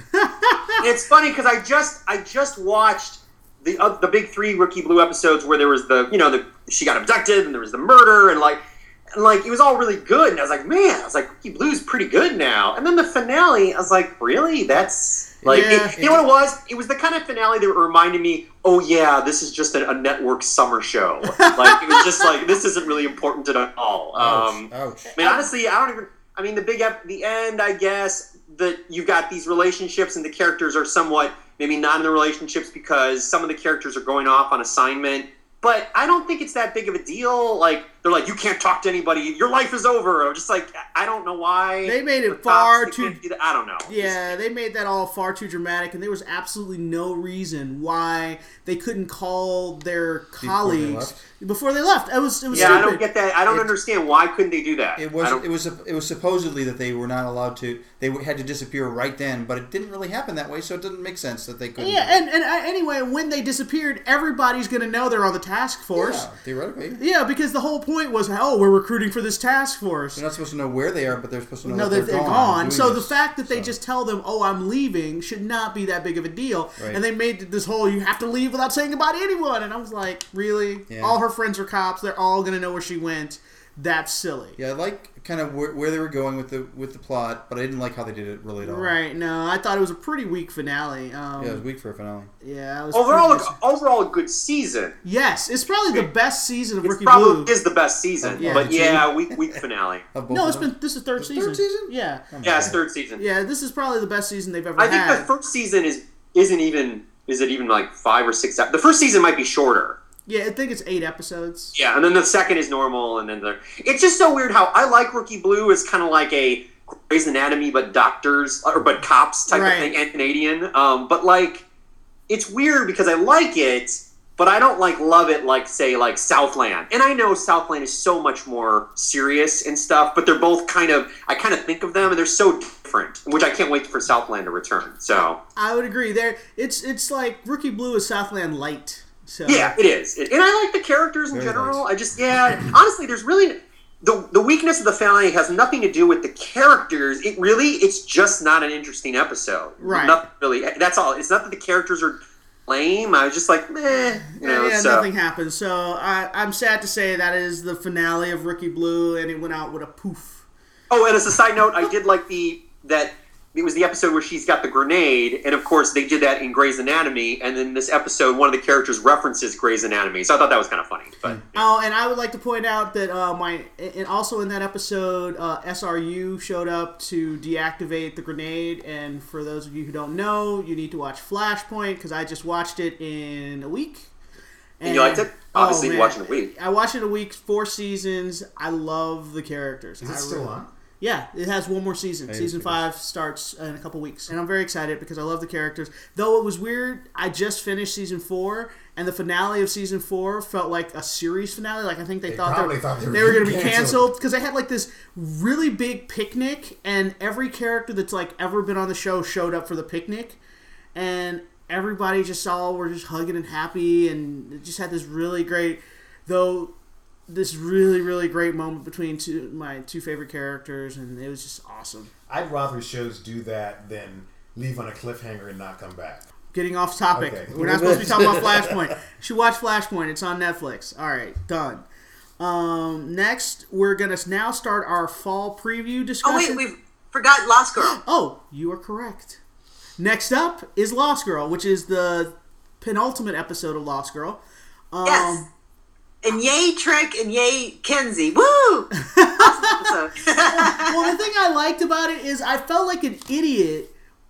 Speaker 6: It's funny because I just I just watched the uh, the big three Rookie Blue episodes where there was the you know the she got abducted and there was the murder and like and like it was all really good and I was like man I was like Rookie Blue's pretty good now and then the finale I was like really that's like
Speaker 4: Yeah.
Speaker 6: it, you know what it was it was the kind of finale that reminded me oh yeah this is just a, a network summer show like it was just like this isn't really important at all. Um,
Speaker 5: Ouch.
Speaker 6: I mean, honestly, I don't even. I mean, the big ep- the end. I guess that you've got these relationships, and the characters are somewhat maybe not in the relationships because some of the characters are going off on assignment. But I don't think it's that big of a deal. Like they're like, you can't talk to anybody. Your life is over. Or just like I don't know why
Speaker 4: They made it
Speaker 6: the
Speaker 4: far
Speaker 6: cops, they
Speaker 4: too-
Speaker 6: can't do that. I don't know.
Speaker 4: Yeah, they made that all far too dramatic, and there was absolutely no reason why they couldn't call their colleagues
Speaker 5: left?
Speaker 4: before they left. It was it was
Speaker 6: Yeah,
Speaker 4: stupid.
Speaker 6: I don't get that. I don't
Speaker 5: It-
Speaker 6: understand why couldn't they do that.
Speaker 5: It
Speaker 6: I
Speaker 5: was
Speaker 6: don't-
Speaker 5: it was it was supposedly that they were not allowed to. They had to disappear right then, but it didn't really happen that way. So it doesn't make sense that they couldn't.
Speaker 4: Yeah, and, and uh, anyway, when they disappeared, everybody's going to know they're on the task force.
Speaker 5: Yeah, theoretically,
Speaker 4: Yeah, because the whole point was, oh, we're recruiting for this task force.
Speaker 5: they're not supposed to know where they are, but they're supposed to know
Speaker 4: No,
Speaker 5: that
Speaker 4: that
Speaker 5: they're,
Speaker 4: they're
Speaker 5: gone.
Speaker 4: gone.
Speaker 5: doing
Speaker 4: So the
Speaker 5: this.
Speaker 4: fact that they
Speaker 5: So-
Speaker 4: just tell them, "Oh, I'm leaving," should not be that big of a deal.
Speaker 5: Right.
Speaker 4: And they made this whole "you have to leave without saying goodbye to anyone," and I was like, "Really?
Speaker 5: Yeah.
Speaker 4: All her friends are cops. They're all gonna know where she went. That's silly."
Speaker 5: Yeah, I like kind of where, where they were going with the with the plot, but I didn't like how they did it really at all.
Speaker 4: Right? No, I thought it was a pretty weak finale. Um,
Speaker 5: Yeah, it was weak for a finale.
Speaker 4: yeah, I was
Speaker 6: overall,
Speaker 4: pretty
Speaker 6: a,
Speaker 4: dis-
Speaker 6: overall, a good season.
Speaker 4: yes, it's probably the best season of
Speaker 6: It
Speaker 4: Rookie
Speaker 6: probably
Speaker 4: Blue.
Speaker 6: is the best season,
Speaker 4: Yeah.
Speaker 6: but yeah, week week finale.
Speaker 5: Of both
Speaker 4: No,
Speaker 5: of
Speaker 4: it's
Speaker 5: them.
Speaker 4: been this is third
Speaker 5: The
Speaker 4: season.
Speaker 5: third season?
Speaker 4: Yeah,
Speaker 6: Yeah, it's third season.
Speaker 4: yeah. This is probably the best season they've ever
Speaker 6: I think
Speaker 4: had.
Speaker 6: the first season is isn't even is it even like five or six? ep- The first season might be shorter.
Speaker 4: Yeah, I think it's eight episodes.
Speaker 6: Yeah, and then the second is normal, and then the it's just so weird how I like Rookie Blue as kind of like a Grey's Anatomy but doctors or but cops type
Speaker 4: Right.
Speaker 6: of thing and Canadian. Um, but like it's weird because I like it, but I don't like love it like say like Southland. And I know Southland is so much more serious and stuff, but they're both kind of I kind of think of them and they're so different, which I can't wait for Southland to return. So
Speaker 4: I would agree. There, it's it's like Rookie Blue is Southland light. So
Speaker 6: yeah, it is. It, and I like the characters in
Speaker 5: Very
Speaker 6: general.
Speaker 5: nice.
Speaker 6: I just, yeah, honestly, there's really, the the weakness of the finale has nothing to do with the characters. It really, it's just not an interesting episode.
Speaker 4: Right.
Speaker 6: Nothing really, that's all. It's not that the characters are lame. I was just like, meh. You know,
Speaker 4: yeah,
Speaker 6: so.
Speaker 4: nothing happened. So I, I'm sad to say that is the finale of Rookie Blue, and it went out with a poof.
Speaker 6: Oh, and as a side note, I did like the, that, it was the episode where she's got the grenade, and of course they did that in Grey's Anatomy, and then this episode, one of the characters references Grey's Anatomy, so I thought that was kind of funny. But
Speaker 4: Oh, and I would like to point out that uh, my and also in that episode, uh, S R U showed up to deactivate the grenade. And for those of you who don't know, you need to watch Flashpoint because I just watched it in a week.
Speaker 6: And you liked it? Obviously,
Speaker 4: oh,
Speaker 6: you
Speaker 4: man.
Speaker 6: watched it in a week.
Speaker 4: I watched it in a week, four seasons. I love the characters.
Speaker 2: Is
Speaker 4: I
Speaker 2: it still
Speaker 4: really-
Speaker 2: on?
Speaker 4: Yeah, it has one more season.
Speaker 5: Hey,
Speaker 4: Season
Speaker 5: it's
Speaker 4: five starts in a couple weeks, and I'm very excited because I love the characters. Though it was weird, I just finished season four, and the finale of season four felt like a series finale. Like I think they,
Speaker 2: They
Speaker 4: thought
Speaker 2: probably
Speaker 4: they,
Speaker 2: thought they were
Speaker 4: they were going to be
Speaker 2: canceled.
Speaker 4: canceled because they had like this really big picnic, and every character that's like ever been on the show showed up for the picnic, and everybody just all were just hugging and happy, and it just had this really great, though. This really, really great moment between two my two favorite characters, and it was just awesome.
Speaker 2: I'd rather shows do that than leave on a cliffhanger and not come back.
Speaker 4: Getting off topic.
Speaker 2: Okay.
Speaker 4: We're not supposed to be talking about Flashpoint. You should watch Flashpoint. It's on Netflix. All right, done. Um, next, we're going to now start our fall preview
Speaker 3: Oh
Speaker 4: discussion.
Speaker 3: wait, we forgot Lost Girl.
Speaker 4: Oh, you are correct. Next up is Lost Girl, which is the penultimate episode of Lost Girl. Um,
Speaker 3: Yes. And yay Trick and yay Kenzie. Woo! Awesome episode.
Speaker 4: Well, the thing I liked about it is I felt like an idiot.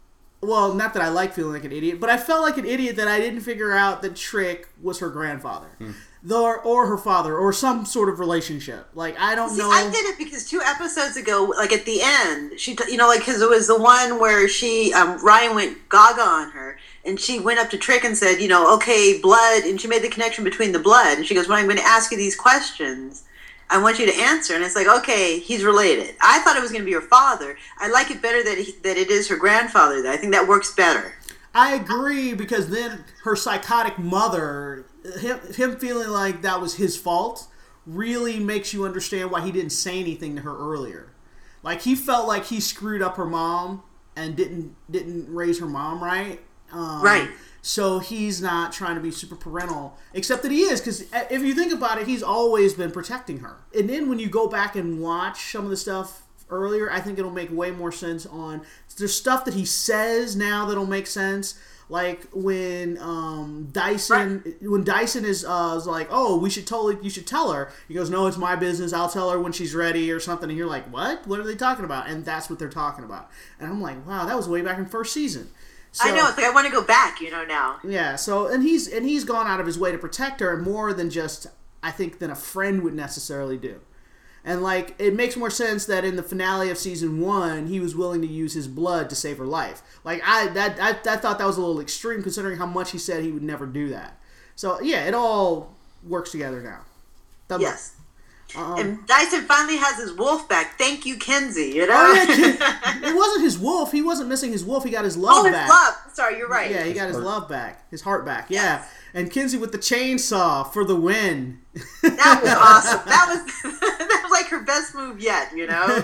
Speaker 4: Well, not that I like feeling like an idiot, but I felt like an idiot that I didn't figure out that Trick was her grandfather.
Speaker 5: Hmm.
Speaker 4: Or, or her father, or some sort of relationship. Like, I don't
Speaker 3: See,
Speaker 4: know.
Speaker 3: I did it because two episodes ago, like at the end, she, t- you know, like because it was the one where she, um, Ryan went gaga on her, and she went up to Trick and said, you know, okay, blood, and she made the connection between the blood, and she goes, when I'm going to ask you these questions, I want you to answer, and it's like, okay, he's related. I thought it was going to be her father. I like it better that he, that it is her grandfather. Though I think that works better.
Speaker 4: I agree, because then her psychotic mother, him, him feeling like that was his fault, really makes you understand why he didn't say anything to her earlier. Like, he felt like he screwed up her mom and didn't didn't raise her mom right. Um,
Speaker 3: Right.
Speaker 4: So he's not trying to be super parental, except that he is, because if you think about it, he's always been protecting her. And then when you go back and watch some of the stuff earlier, I think it'll make way more sense on... There's stuff that he says now that'll make sense. Like when um, Dyson, right. when Dyson is, uh, is like, oh, we should totally, you should tell her. He goes, no, it's my business. I'll tell her when she's ready or something. And you're like, what? What are they talking about? And that's what they're talking about. And I'm like, wow, that was way back in first season. So,
Speaker 3: I know. It's like I want to go back, you know, now.
Speaker 4: Yeah. So and he's and he's gone out of his way to protect her more than just, I think, than a friend would necessarily do. And, like, it makes more sense that in the finale of season one, he was willing to use his blood to save her life. Like, I that I, I thought that was a little extreme, considering how much he said he would never do that. So, yeah, it all works together now. Thumbs
Speaker 3: yes.
Speaker 4: Um,
Speaker 3: and Dyson finally has his wolf back. Thank you, Kenzie. You know?
Speaker 4: Oh, yeah, Ken, it wasn't his wolf. He wasn't missing his wolf. He got his love
Speaker 3: oh, his
Speaker 4: back.
Speaker 3: love. Sorry, you're right.
Speaker 4: Yeah, he got his love back. His heart back. Yeah.
Speaker 3: Yes.
Speaker 4: And Kenzie with the chainsaw for the win.
Speaker 3: That was awesome. That was that was like her best move yet, you know?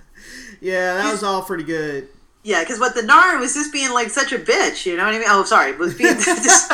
Speaker 4: Yeah, that was all pretty good.
Speaker 3: Yeah, because what the Narn was just being like such a bitch, you know what I mean? Oh, sorry, was being just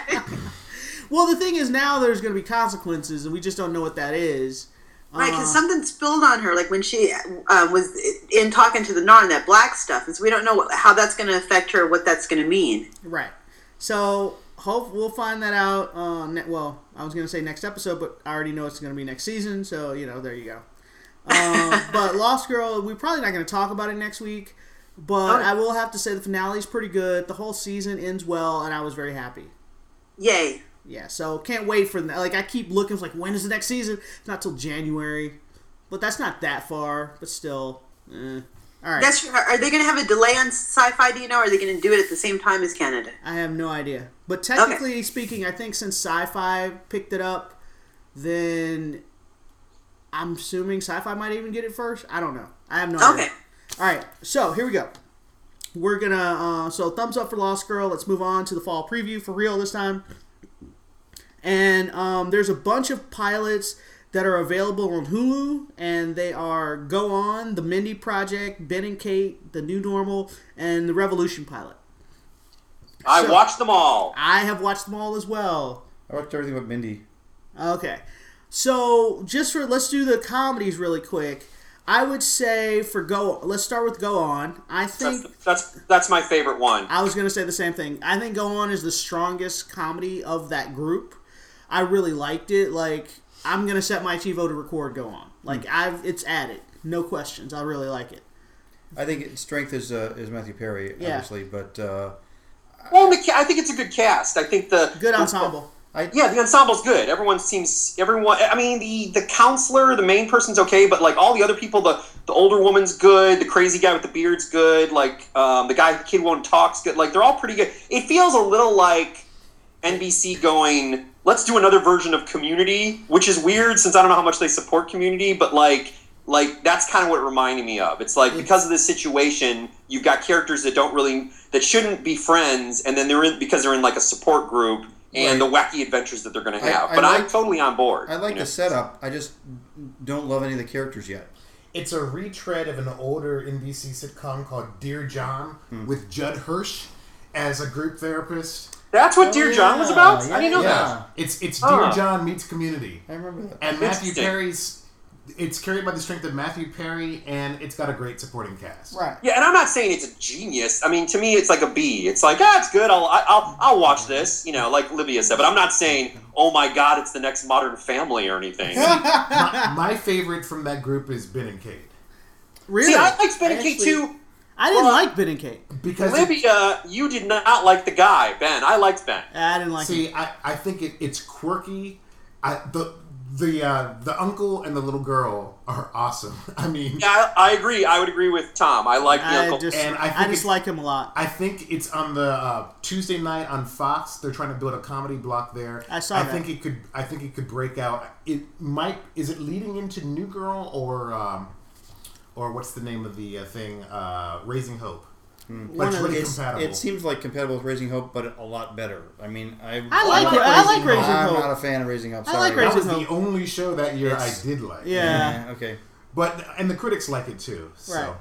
Speaker 4: Well, the thing is, now there's going to be consequences, and we just don't know what that is.
Speaker 3: right, because
Speaker 4: Uh,
Speaker 3: something spilled on her, like when she uh, was in talking to the Narn, that black stuff, and so we don't know what, how that's going to affect her, what that's going to mean.
Speaker 4: Right. So, hope we'll find that out. Uh, ne- well, I was going to say next episode, but I already know it's going to be next season, so, you know, there you go. Uh, but Lost Girl, we're probably not going to talk about it next week, but
Speaker 3: Oh.
Speaker 4: I will have to say the finale is pretty good. The whole season ends well, and I was very happy.
Speaker 3: Yay.
Speaker 4: Yeah, so can't wait for that. Like, I keep looking, it's like, when is the next season? It's not till January. But that's not that far, but still. Eh. All right.
Speaker 3: That's, are they going to have a delay on Sci-Fi, do you know, or are they going to do it at the same time as Canada?
Speaker 4: I have no idea. But technically okay. speaking, I think since Sci-Fi picked it up, then I'm assuming Sci-Fi might even get it first. I don't know. I have no idea.
Speaker 3: Okay.
Speaker 4: All right, so here we go. We're going to, uh, so thumbs up for Lost Girl. Let's move on to the fall preview for real this time. And um, there's a bunch of pilots that are available on Hulu, and they are Go On, The Mindy Project, Ben and Kate, The New Normal, and The Revolution pilot.
Speaker 6: I
Speaker 4: So,
Speaker 6: watched them all.
Speaker 4: I have watched them all as well.
Speaker 5: I watched everything but Mindy.
Speaker 4: Okay. So, just for, let's do the comedies really quick. I would say for Go, let's start with Go On. I think...
Speaker 6: That's, that's, that's my favorite one.
Speaker 4: I was going to say the same thing. I think Go On is the strongest comedy of that group. I really liked it. Like, I'm going to set my TiVo to record Go On. Like, I've it's added. No questions. I really like it.
Speaker 5: I think its strength is uh, is Matthew Perry,
Speaker 4: Yeah.
Speaker 5: obviously, but... Uh,
Speaker 6: Well, the ca- I think it's a good cast. I think the...
Speaker 4: Good
Speaker 6: the-
Speaker 4: ensemble.
Speaker 5: I,
Speaker 6: Yeah, the ensemble's good. Everyone seems everyone. I mean, the the counselor, the main person's okay, but like all the other people, the the older woman's good. The crazy guy with the beard's good. Like um, the guy, the kid who won't talk's good. Like they're all pretty good. It feels a little like N B C going, let's do another version of Community, which is weird since I don't know how much they support Community, but like like that's kind of what it reminded me of. It's like because of this situation, you've got characters that don't really that shouldn't be friends, and then they're in because they're in like a support group. And the wacky adventures that they're going to have.
Speaker 5: I, I
Speaker 6: but
Speaker 5: like,
Speaker 6: I'm totally on board.
Speaker 5: I like
Speaker 6: you know?
Speaker 5: the setup. I just don't love any of the characters yet.
Speaker 2: It's a retread of an older N B C sitcom called Dear John
Speaker 5: Hmm.
Speaker 2: with Judd Hirsch as a group therapist.
Speaker 6: That's what
Speaker 5: Oh,
Speaker 6: Dear
Speaker 5: yeah,
Speaker 6: John was about?
Speaker 5: yeah,
Speaker 6: I didn't know
Speaker 5: yeah.
Speaker 6: that.
Speaker 2: It's it's
Speaker 6: Oh.
Speaker 2: Dear John meets Community.
Speaker 5: I remember that.
Speaker 2: And Matthew
Speaker 6: Interesting.
Speaker 2: Perry's it's carried by the strength of Matthew Perry, and it's got a great supporting cast.
Speaker 4: Right.
Speaker 6: Yeah, and I'm not saying it's a genius. I mean, to me, it's like a B. It's like, ah, it's good. I'll, I'll, I'll watch this. You know, like Livia said. But I'm not saying, oh my God, it's the next Modern Family or anything.
Speaker 2: my, my favorite from that group is Ben and Kate.
Speaker 4: Really?
Speaker 6: See, I liked Ben and
Speaker 4: I
Speaker 6: Kate
Speaker 4: actually-
Speaker 6: too.
Speaker 4: I didn't
Speaker 6: Well,
Speaker 4: like Ben and Kate.
Speaker 2: Because it-
Speaker 6: Livia, you did not like the guy, Ben. I liked Ben.
Speaker 4: I didn't like him.
Speaker 2: see, I, I think it, it's quirky. I, the the uh, the uncle and the little girl are awesome. I mean,
Speaker 6: Yeah, I, I agree. I would agree with Tom. I like the
Speaker 4: I
Speaker 6: uncle.
Speaker 4: just,
Speaker 2: And I
Speaker 4: I,
Speaker 2: think
Speaker 4: just
Speaker 2: it's-
Speaker 4: like him a lot.
Speaker 2: I think it's on the uh, Tuesday night on Fox. They're trying to build a comedy block there.
Speaker 4: I saw
Speaker 2: I
Speaker 4: that.
Speaker 2: think it could. I think it could break out. It might. Is it leading into New Girl or um, or what's the name of the uh, thing? Uh, Raising Hope.
Speaker 4: One
Speaker 2: Like
Speaker 4: of
Speaker 2: really
Speaker 5: It's,
Speaker 2: compatible.
Speaker 5: it seems like compatible with Raising Hope, but a lot better. I mean, I
Speaker 4: I like it. I like Raising
Speaker 5: I'm
Speaker 4: Hope.
Speaker 5: not a fan of Raising Hope.
Speaker 4: I
Speaker 5: Sorry.
Speaker 4: like
Speaker 2: that was
Speaker 4: Raising
Speaker 2: the
Speaker 4: Hope.
Speaker 2: only show that year
Speaker 5: It's-
Speaker 2: I did like.
Speaker 4: Yeah.
Speaker 5: Yeah, okay.
Speaker 2: But and the critics like it too. So.
Speaker 4: Right.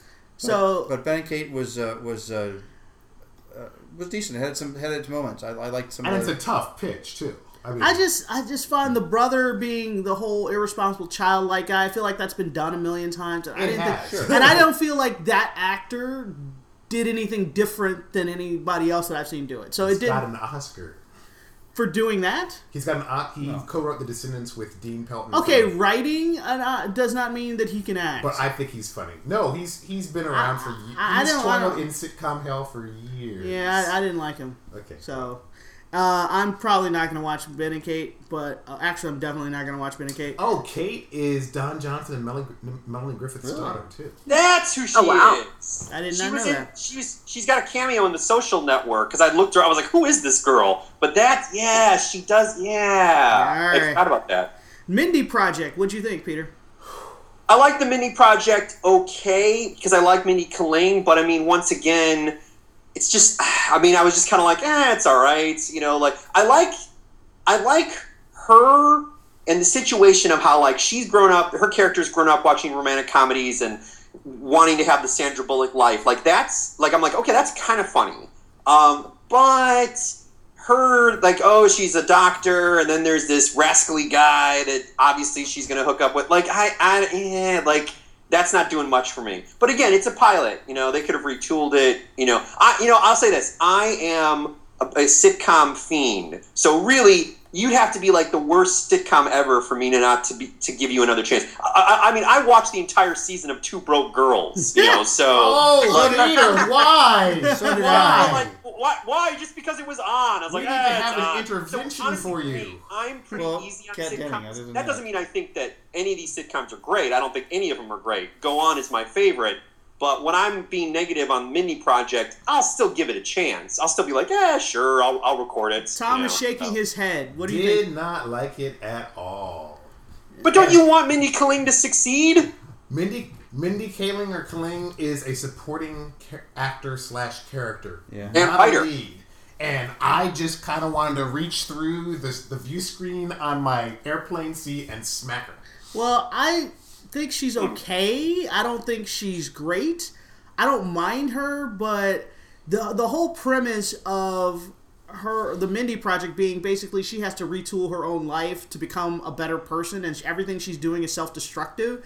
Speaker 4: So
Speaker 5: But Ben and Kate was uh, was uh, uh, was decent. It had some had its moments. I, I liked some.
Speaker 2: And
Speaker 5: of
Speaker 2: it's
Speaker 5: the,
Speaker 2: a tough pitch too. I mean,
Speaker 4: I just I just find the brother being the whole irresponsible childlike guy. I feel like that's been done a million times. And I
Speaker 2: It
Speaker 4: didn't
Speaker 2: has.
Speaker 4: think,
Speaker 2: Sure.
Speaker 4: and I don't feel like that actor did anything different than anybody else that I've seen do it. So
Speaker 2: he's
Speaker 4: it did
Speaker 2: got an Oscar.
Speaker 4: for doing that.
Speaker 2: He's got an. O- He co-wrote The Descendants with Dean Pelton.
Speaker 4: Okay, writing uh, does not mean that he can act.
Speaker 2: But I think he's funny. No, he's he's been around for years.
Speaker 4: I- I
Speaker 2: He's
Speaker 4: don't- I
Speaker 2: struggled
Speaker 4: don't-
Speaker 2: in sitcom hell for years.
Speaker 4: yeah, I, I didn't like him.
Speaker 2: Okay.
Speaker 4: So uh, I'm probably not going to watch Ben and Kate. But uh, actually, I'm definitely not going to watch Ben and Kate.
Speaker 2: Oh, Kate is Don Johnson and Melanie, Melanie Griffith's
Speaker 5: Really?
Speaker 2: daughter too.
Speaker 6: That's who she
Speaker 3: Oh, wow.
Speaker 6: is.
Speaker 4: I did
Speaker 6: she
Speaker 4: not
Speaker 6: was
Speaker 4: know
Speaker 6: in,
Speaker 4: that.
Speaker 6: She's she's got a cameo in The Social Network because I looked her. I was like, who is this girl? But that, yeah, she does. Yeah, I
Speaker 4: Alright.
Speaker 6: forgot about that.
Speaker 4: Mindy Project. What'd you think, Peter?
Speaker 6: I like the Mindy Project okay because I like Mindy Kaling, but I mean, once again, it's just. I mean, I was just kind of like, eh, it's all right. You know, like I like, I like her and the situation of how like she's grown up. Her character's grown up watching romantic comedies and wanting to have the Sandra Bullock life. Like that's like I'm like okay, that's kind of funny. Um, but her like oh she's a doctor and then there's this rascally guy that obviously she's gonna hook up with. Like I I eh, like that's not doing much for me. But again, it's a pilot. You know they could have retooled it. You know I you know I'll say this. I am a, a sitcom fiend. So really. You'd have to be like the worst sitcom ever for me to not to be to give you another chance. I, I, I mean, I watched the entire season of Two Broke Girls, you know. So,
Speaker 2: Oh, Peter, why?
Speaker 5: So did
Speaker 6: I'm
Speaker 5: I.
Speaker 6: like, why? Why? Just because it was on? I was
Speaker 2: We
Speaker 6: like,
Speaker 2: need
Speaker 6: ah,
Speaker 2: to
Speaker 6: it's
Speaker 2: have an
Speaker 6: on.
Speaker 2: intervention
Speaker 6: So, honestly,
Speaker 2: for
Speaker 6: me,
Speaker 2: you.
Speaker 6: I'm pretty
Speaker 5: Well,
Speaker 6: easy on
Speaker 5: Kat Denning,
Speaker 6: sitcoms.
Speaker 5: other than
Speaker 6: That
Speaker 5: that.
Speaker 6: doesn't mean I think that any of these sitcoms are great. I don't think any of them are great. Go On is my favorite. But when I'm being negative on Mindy Project, I'll still give it a chance. I'll still be like, yeah, sure, I'll, I'll record it.
Speaker 4: Tom
Speaker 6: you know,
Speaker 4: is shaking
Speaker 6: so.
Speaker 4: his head. What do you
Speaker 2: Did
Speaker 4: think?
Speaker 2: not like it at all.
Speaker 6: But don't you want Mindy Kaling to succeed?
Speaker 2: Mindy Mindy Kaling or Kaling is a supporting ca- actor slash character.
Speaker 5: Yeah.
Speaker 6: And
Speaker 2: not
Speaker 6: fighter.
Speaker 2: a lead. And I just kind of wanted to reach through this, the view screen on my airplane seat and smack her.
Speaker 4: Well, I think she's okay. I don't think she's great. I don't mind her, but the the whole premise of her the Mindy Project being basically she has to retool her own life to become a better person, and everything she's doing is self-destructive.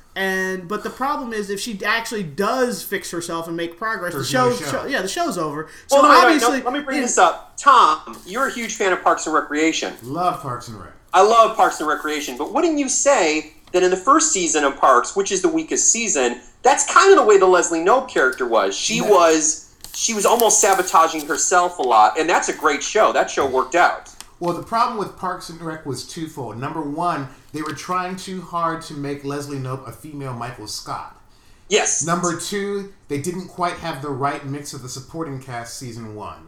Speaker 4: And but the problem is if she actually does fix herself and make progress,
Speaker 2: There's
Speaker 4: the
Speaker 2: no
Speaker 4: show,
Speaker 2: show.
Speaker 4: show yeah the show's over. So
Speaker 6: Well, no, no, no,
Speaker 4: obviously,
Speaker 6: no, let me bring
Speaker 4: in-
Speaker 6: this up. Tom, you're a huge fan of Parks and Recreation.
Speaker 2: Love Parks and Rec.
Speaker 6: I love Parks and Recreation, but wouldn't you say that in the first season of Parks, which is the weakest season, that's kind of the way the Leslie Knope character was. She
Speaker 2: Yeah.
Speaker 6: was she was almost sabotaging herself a lot, and that's a great show. That show worked out.
Speaker 2: Well, the problem with Parks and Rec was twofold. Number one, they were trying too hard to make Leslie Knope a female Michael Scott.
Speaker 6: Yes.
Speaker 2: Number two, they didn't quite have the right mix of the supporting cast season one.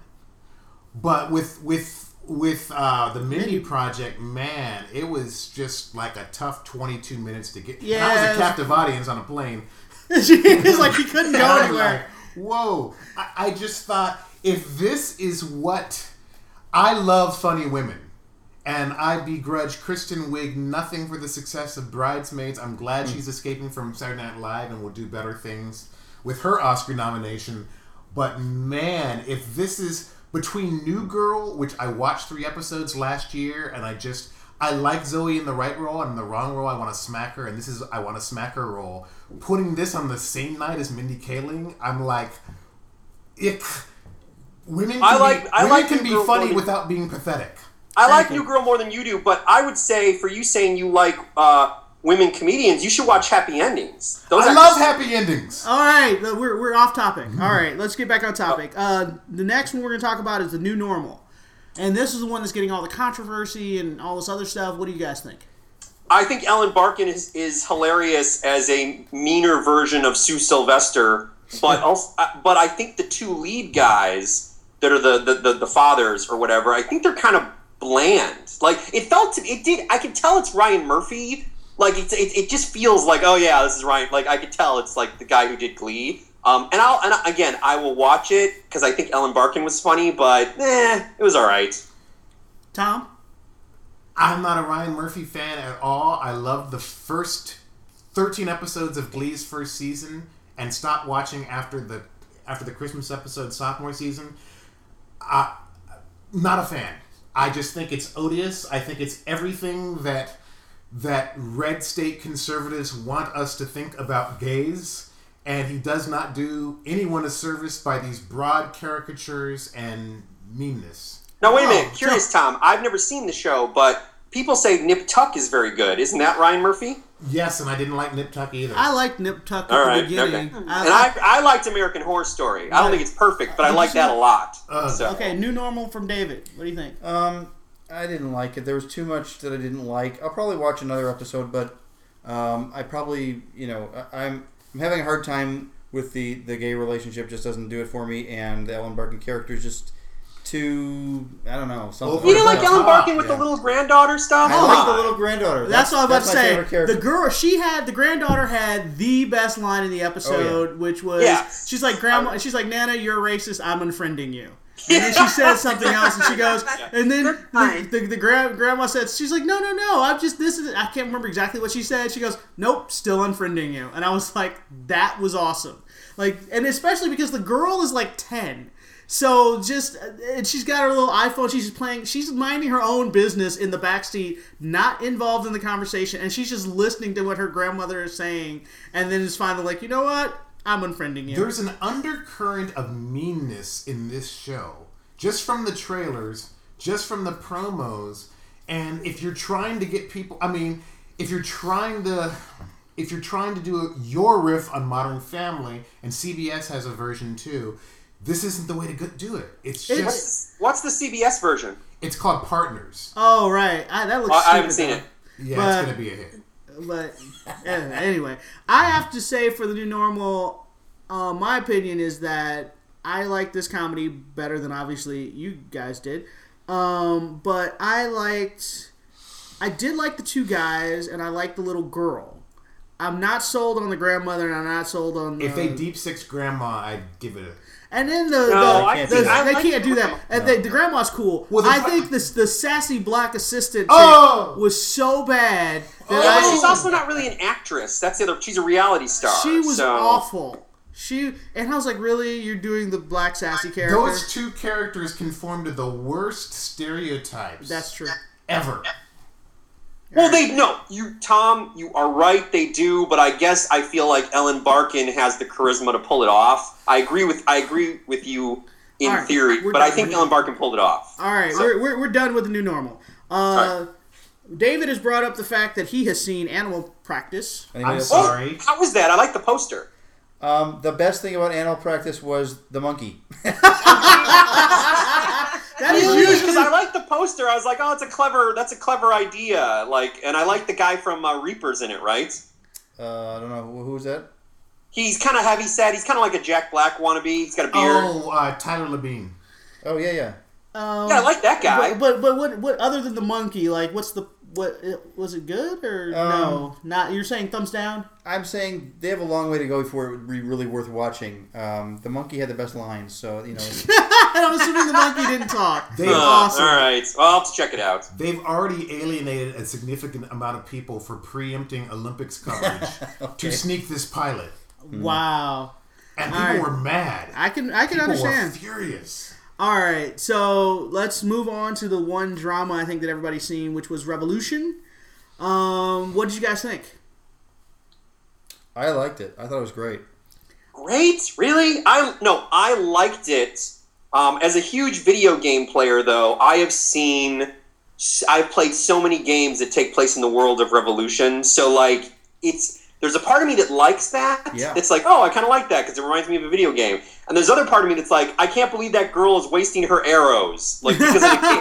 Speaker 2: But with with with uh, the Mindy Project, man, it was just like a tough twenty-two minutes to get.
Speaker 4: Yeah.
Speaker 2: And I was a captive audience on a plane.
Speaker 4: it's like he couldn't go
Speaker 2: And I was
Speaker 4: anywhere.
Speaker 2: like, whoa. I, I just thought, if this is what... I love funny women. And I begrudge Kristen Wiig nothing for the success of Bridesmaids. I'm glad she's escaping from Saturday Night Live and will do better things with her Oscar nomination. But man, if this is between New Girl, which I watched three episodes last year, and I just... I like Zoe in the right role, and in the wrong role, I want to smack her, and this is I want to smack her role. Putting this on the same night as Mindy Kaling, I'm like, ick. Women can
Speaker 6: I like-
Speaker 2: be,
Speaker 6: I
Speaker 2: women
Speaker 6: like
Speaker 2: can
Speaker 6: New
Speaker 2: be
Speaker 6: Girl
Speaker 2: funny
Speaker 6: more than-
Speaker 2: without being pathetic.
Speaker 6: I like
Speaker 4: Thank you.
Speaker 6: New Girl more than you do, but I would say for you saying you like uh, women comedians, you should watch Happy Endings. Those
Speaker 2: I
Speaker 6: actors-
Speaker 2: love happy endings.
Speaker 4: All right, we're, we're off topic. All right, let's get back on topic. Uh, the next one we're going to talk about is the new normal. And this is the one that's getting all the controversy and all this other stuff. What do you guys think?
Speaker 6: I think Ellen Barkin is, is hilarious as a meaner version of Sue Sylvester, but also, uh, but I think the two lead guys that are the, the, the, the fathers or whatever, I think they're kind of bland. Like it felt, to, it did. I could tell it's Ryan Murphy. Like it, it, it just feels like, oh yeah, this is Ryan. Like I could tell it's like the guy who did Glee. Um, and I'll and again, I will watch it because I think Ellen Barkin was funny, but eh, it was all right.
Speaker 4: Tom?
Speaker 2: I'm not a Ryan Murphy fan at all. I loved the first thirteen episodes of Glee's first season and stopped watching after the after the Christmas episode sophomore season. Uh, not a fan. I just think it's odious. I think it's everything that that red state conservatives want us to think about gays, and he does not do anyone a service by these broad caricatures and meanness.
Speaker 6: Now wait a
Speaker 4: Oh,
Speaker 6: minute, curious Tom. I've never seen the show, but people say Nip Tuck is very good. Isn't that Ryan Murphy?
Speaker 2: Yes, and I didn't like Nip Tuck either.
Speaker 4: I like Nip Tuck at
Speaker 6: All
Speaker 4: the
Speaker 6: right,
Speaker 4: beginning.
Speaker 6: okay.
Speaker 4: I
Speaker 6: And
Speaker 4: like-
Speaker 6: I, I liked American Horror Story. I don't think it's perfect, but I like that a lot.
Speaker 2: Uh,
Speaker 6: So.
Speaker 4: okay, new normal from David. What do you think?
Speaker 5: Um, I didn't like it. There was too much that I didn't like. I'll probably watch another episode, but um, I probably, you know, I, I'm I'm having a hard time with the the gay relationship. Just doesn't do it for me, and the Ellen Barkin character is just too. I don't know. Something
Speaker 2: Over
Speaker 6: You didn't like
Speaker 2: the
Speaker 6: Ellen
Speaker 2: top,
Speaker 6: Barkin with
Speaker 5: yeah.
Speaker 6: the little granddaughter stuff?
Speaker 5: I like the
Speaker 6: Why?
Speaker 5: little granddaughter.
Speaker 4: That's, all I was about to
Speaker 5: my
Speaker 4: say.
Speaker 5: favorite character.
Speaker 4: The girl, she had the granddaughter had the best line in the episode,
Speaker 5: Oh, yeah.
Speaker 4: which was,
Speaker 6: Yeah.
Speaker 4: she's like, "Grandma," she's like, "Nana, you're a racist. I'm unfriending you." And then she says something else, and she goes, and then
Speaker 3: That's fine.
Speaker 4: the, the, the gra- grandma says, she's like, "No, no, no. I'm just this is." I can't remember exactly what she said. She goes, "Nope, still unfriending you." And I was like, that was awesome. Like, and especially because the girl is like ten. So just, and she's got her little iPhone. She's just playing. She's minding her own business in the backseat, not involved in the conversation, and she's just listening to what her grandmother is saying. And then is finally like, you know what? I'm unfriending you.
Speaker 2: There's an undercurrent of meanness in this show, just from the trailers, just from the promos, and if you're trying to get people, I mean, if you're trying to, if you're trying to do your riff on Modern Family, and C B S has a version too. This isn't the way to go- do it. It's just,
Speaker 6: What's, what's the C B S version?
Speaker 2: it's called Partners.
Speaker 4: Oh right, I, that looks.
Speaker 6: I- I
Speaker 4: stupid,
Speaker 6: haven't seen
Speaker 4: though.
Speaker 6: it.
Speaker 2: Yeah,
Speaker 4: But-
Speaker 2: it's gonna be a hit.
Speaker 4: But yeah, anyway, I have to say for the new normal, uh, my opinion is that I like this comedy better than obviously you guys did. Um, but I liked, I did like the two guys, and I liked the little girl. I'm not sold on the grandmother, and I'm not sold on the,
Speaker 2: If they deep six grandma, I'd give it a.
Speaker 4: And then the,
Speaker 6: No,
Speaker 4: the,
Speaker 6: I
Speaker 5: can't
Speaker 4: the-
Speaker 5: do that.
Speaker 4: they
Speaker 6: I like
Speaker 4: can't
Speaker 6: the
Speaker 4: do that.
Speaker 6: grandma.
Speaker 4: And they, the grandma's cool.
Speaker 2: Well, the
Speaker 4: I
Speaker 2: gra-
Speaker 4: think this the sassy black assistant
Speaker 2: Oh!
Speaker 4: chick was so bad that
Speaker 6: Yeah,
Speaker 4: I,
Speaker 6: but she's also not really an actress. That's the other. She's a reality star.
Speaker 4: she was
Speaker 6: so.
Speaker 4: awful. She and I was like, really, you're doing the black sassy character?
Speaker 2: Those two characters conform to the worst stereotypes.
Speaker 4: That's true.
Speaker 2: ever.
Speaker 6: Well, they no, you Tom, you are right. They do, but I guess I feel like Ellen Barkin has the charisma to pull it off. I agree with I agree with you in
Speaker 4: All right,
Speaker 6: theory,
Speaker 4: we're
Speaker 6: but I
Speaker 4: done.
Speaker 6: think Ellen Barkin pulled it off.
Speaker 4: All right,
Speaker 6: So-
Speaker 4: we're, we're we're done with the new normal. Uh, David has brought up the fact that he has seen Animal Practice.
Speaker 5: Anybody
Speaker 2: I'm
Speaker 5: else?
Speaker 2: sorry.
Speaker 6: Oh, how was that? I like the poster.
Speaker 5: Um, the best thing about Animal Practice was the monkey.
Speaker 4: That is
Speaker 6: Because
Speaker 4: usually
Speaker 6: I like the poster. I was like, oh, it's a clever. That's a clever idea. Like, and I like the guy from uh, Reapers in it, right?
Speaker 5: Uh, I don't know who, who's that.
Speaker 6: He's kind of heavy set. He's kind of like a Jack Black wannabe. He's got a beard.
Speaker 2: Oh, uh, Tyler Labine.
Speaker 5: Oh yeah, yeah.
Speaker 4: Um,
Speaker 6: Yeah, I like that guy.
Speaker 4: But, but but what what other than the monkey? Like, what's the what? Was it good or no? Not. You're saying thumbs down?
Speaker 5: I'm saying they have a long way to go before it would be really worth watching. Um, the monkey had the best lines, so you know.
Speaker 4: And I'm assuming the monkey didn't talk.
Speaker 2: They-
Speaker 4: That's
Speaker 6: Uh,
Speaker 4: awesome.
Speaker 6: All right. Well, I'll have to check it out.
Speaker 2: They've already alienated a significant amount of people for preempting Olympics coverage to sneak this pilot.
Speaker 4: Wow.
Speaker 2: And
Speaker 4: All
Speaker 2: people
Speaker 4: right.
Speaker 2: were mad.
Speaker 4: I can I can
Speaker 2: people
Speaker 4: understand.
Speaker 2: were furious.
Speaker 4: All right, so let's move on to the one drama I think that everybody's seen, which was Revolution. Um, what did you guys think?
Speaker 5: I liked it. I thought it was great.
Speaker 6: Great, really? I no, I liked it. Um, as a huge video game player, though, I have seen, I've played so many games that take place in the world of Revolution. So, like, it's there's a part of me that likes that.
Speaker 5: Yeah.
Speaker 6: It's like, oh, I kind of like that because it reminds me of a video game. And there's other part of me that's like, I can't believe that girl is wasting her arrows, like because of the game.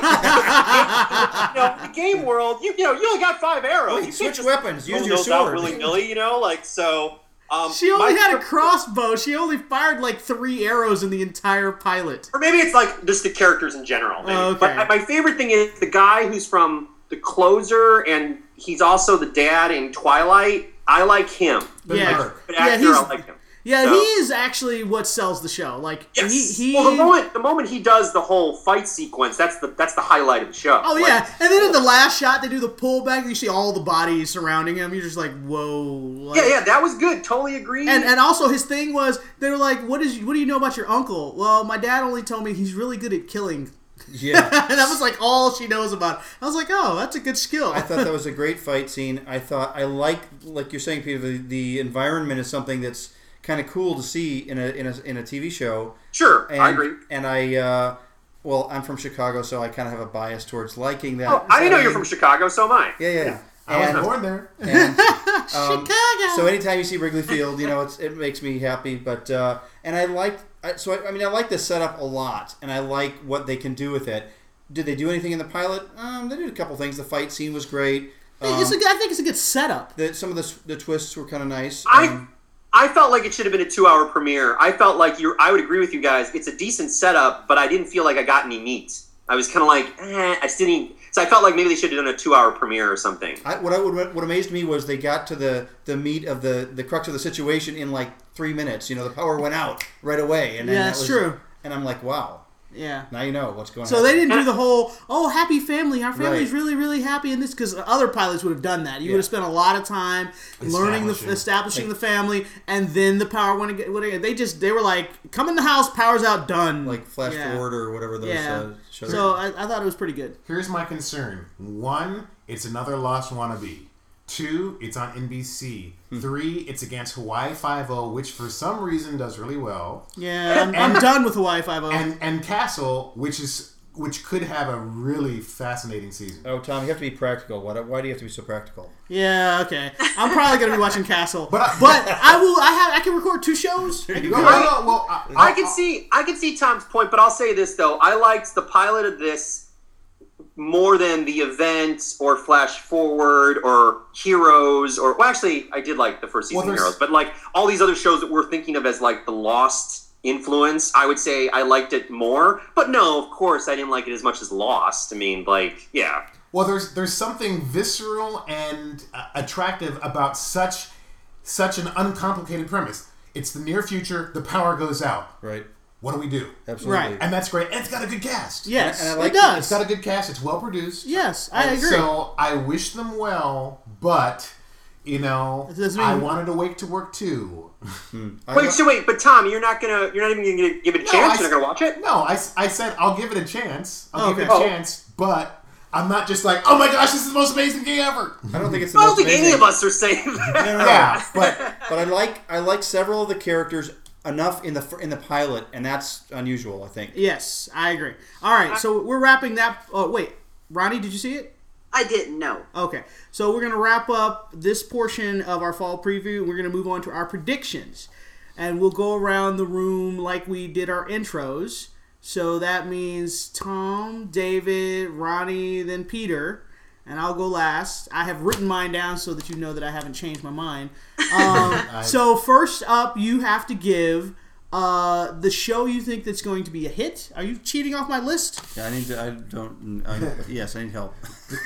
Speaker 6: You know, the game world, you, you know, you only got five arrows.
Speaker 5: Wait,
Speaker 6: you
Speaker 5: switch
Speaker 6: can't just
Speaker 5: weapons. Use
Speaker 6: roll
Speaker 5: your
Speaker 6: those out
Speaker 5: sword.
Speaker 6: willy nilly. You know, like so. Um,
Speaker 4: She only
Speaker 6: my-
Speaker 4: had a crossbow. She only fired like three arrows in the entire pilot.
Speaker 6: Or maybe it's like just the characters in general. Maybe.
Speaker 4: Oh, okay.
Speaker 6: But my favorite thing is the guy who's from The Closer, and he's also the dad in Twilight. I like him.
Speaker 2: Ben
Speaker 4: Yeah.
Speaker 2: Burke.
Speaker 6: Good
Speaker 4: Yeah,
Speaker 6: actor,
Speaker 4: he's-
Speaker 6: I like him.
Speaker 4: Yeah,
Speaker 6: So-
Speaker 4: he is actually what sells the show. Like
Speaker 6: Yes.
Speaker 4: he, he
Speaker 6: Well, the moment the moment he does the whole fight sequence, that's the that's the highlight of the show.
Speaker 4: Oh
Speaker 6: Like,
Speaker 4: yeah, and then in the last shot they do the pullback and you see all the bodies surrounding him. You're just like, whoa. Like,
Speaker 6: yeah, yeah, that was good. Totally agree.
Speaker 4: And and also his thing was they were like, what is what do you know about your uncle? Well, my dad only told me he's really good at killing.
Speaker 5: Yeah.
Speaker 4: And that was like all she knows about. I was like, oh, that's a good skill.
Speaker 5: I thought that was a great fight scene. I thought I like, like you're saying, Peter. The, the environment is something that's kind of cool to see in a in a in a T V show.
Speaker 6: sure,
Speaker 5: And,
Speaker 6: I agree.
Speaker 5: And I, uh, well, I'm from Chicago, so I kind of have a bias towards liking that.
Speaker 6: Oh, I didn't know you're
Speaker 5: setting.
Speaker 6: from Chicago, so am I.
Speaker 5: Yeah, yeah, yeah.
Speaker 2: I was
Speaker 5: And-
Speaker 2: born there.
Speaker 5: and, um,
Speaker 4: Chicago.
Speaker 5: So anytime you see Wrigley Field, you know, it's, it makes me happy. But uh, and I like, I, so I, I mean, I like the setup a lot, and I like what they can do with it. Did they do anything in the pilot? Um, they did a couple things. The fight scene was great. Um,
Speaker 4: It's a good- I think it's a good setup.
Speaker 5: the, some of the the twists were kind of nice.
Speaker 6: I
Speaker 5: Um,
Speaker 6: I felt like it should have been a two-hour premiere. I felt like you. I would agree with you guys. It's a decent setup, but I didn't feel like I got any meat. I was kind of like, eh, I just didn't. So I felt like maybe they should have done a two-hour premiere or something.
Speaker 5: I, what I would what amazed me was they got to the, the meat of the, the crux of the situation in like three minutes. You know, the power went out right away, and then
Speaker 4: Yeah,
Speaker 5: that
Speaker 4: that's
Speaker 5: was,
Speaker 4: true.
Speaker 5: And I'm like, wow,
Speaker 4: Yeah.
Speaker 5: now you know what's going on.
Speaker 4: So they didn't do the whole, oh, happy family. Our family's
Speaker 5: Right.
Speaker 4: really, really happy in this, because other pilots would have done that. You would have spent a lot of time learning, the
Speaker 2: Establishing.
Speaker 4: establishing the family, and then the power went again. went again. They just, they were like, come in the house, power's out, done.
Speaker 5: like flash
Speaker 4: Yeah.
Speaker 5: forward or whatever those
Speaker 4: Yeah.
Speaker 5: uh, shows.
Speaker 4: So I, I thought it was pretty good.
Speaker 2: Here's my concern. One, it's another Lost wannabe. Two, it's on N B C. Three, it's against Hawaii Five-O, which for some reason does really well.
Speaker 4: Yeah, I'm, I'm done with Hawaii Five-O.
Speaker 2: And and Castle, which is which could have a really fascinating season.
Speaker 5: Oh, Tom, you have to be practical. Why, why do you have to be so practical?
Speaker 4: Yeah, okay. I'm probably gonna be watching Castle,
Speaker 2: But
Speaker 4: but
Speaker 2: I-
Speaker 4: I, will. I have. I can record two shows. I can
Speaker 2: No,
Speaker 4: do
Speaker 2: no,
Speaker 4: it.
Speaker 2: no, well, I,
Speaker 6: I can see I can see Tom's point, but I'll say this though: I liked the pilot of this more than the event or Flash Forward or Heroes or well, actually, I did like the first season
Speaker 2: Well,
Speaker 6: of
Speaker 2: there's-
Speaker 6: Heroes, but like all these other shows that we're thinking of as like the Lost influence, I would say I liked it more. But no, of course, I didn't like it as much as Lost. I mean, like, yeah.
Speaker 2: Well, there's there's something visceral and uh, attractive about such such an uncomplicated premise. It's the near future. The power goes out.
Speaker 5: Right.
Speaker 2: What do we do?
Speaker 5: Absolutely.
Speaker 4: Right.
Speaker 2: And that's great. And it's got a good cast.
Speaker 4: Yes,
Speaker 5: And I like
Speaker 4: it does.
Speaker 2: It's got a good cast. It's well produced.
Speaker 4: Yes, I
Speaker 2: And
Speaker 4: agree.
Speaker 2: So I wish them well, but you know,
Speaker 4: It doesn't
Speaker 2: I
Speaker 4: mean-
Speaker 2: wanted to wake to work too.
Speaker 5: I
Speaker 6: Wait,
Speaker 5: li-
Speaker 6: so wait, but Tom, you're not gonna, you're not even gonna give it a
Speaker 2: No,
Speaker 6: chance.
Speaker 2: I
Speaker 6: You're not gonna watch it.
Speaker 2: No, I, s- I said I'll give it a chance. I'll give it
Speaker 4: Okay.
Speaker 2: a
Speaker 6: Oh.
Speaker 2: chance, but I'm not just like, oh my gosh, this is the most amazing thing ever.
Speaker 5: I don't think it's the
Speaker 6: I don't
Speaker 5: most
Speaker 6: think any
Speaker 5: amazing.
Speaker 6: of us are saying that.
Speaker 5: No, no, no.
Speaker 2: Yeah, but
Speaker 5: But I like I like several of the characters enough in the fir- in the pilot, and that's unusual. I think.
Speaker 4: Yes, I agree. All right, so we're wrapping that. Oh wait, Ronnie, did you see it?
Speaker 3: I didn't know.
Speaker 4: Okay, so we're going to wrap up this portion of our fall preview. We're going to move on to our predictions. And we'll go around the room like we did our intros. So that means Tom, David, Ronnie, then Peter. And I'll go last. I have written mine down so that you know that I haven't changed my mind. Um, so first up, you have to give uh, the show you think that's going to be a hit. Are you cheating off my list?
Speaker 5: Yeah, I need to. I don't. I, yes, I need help.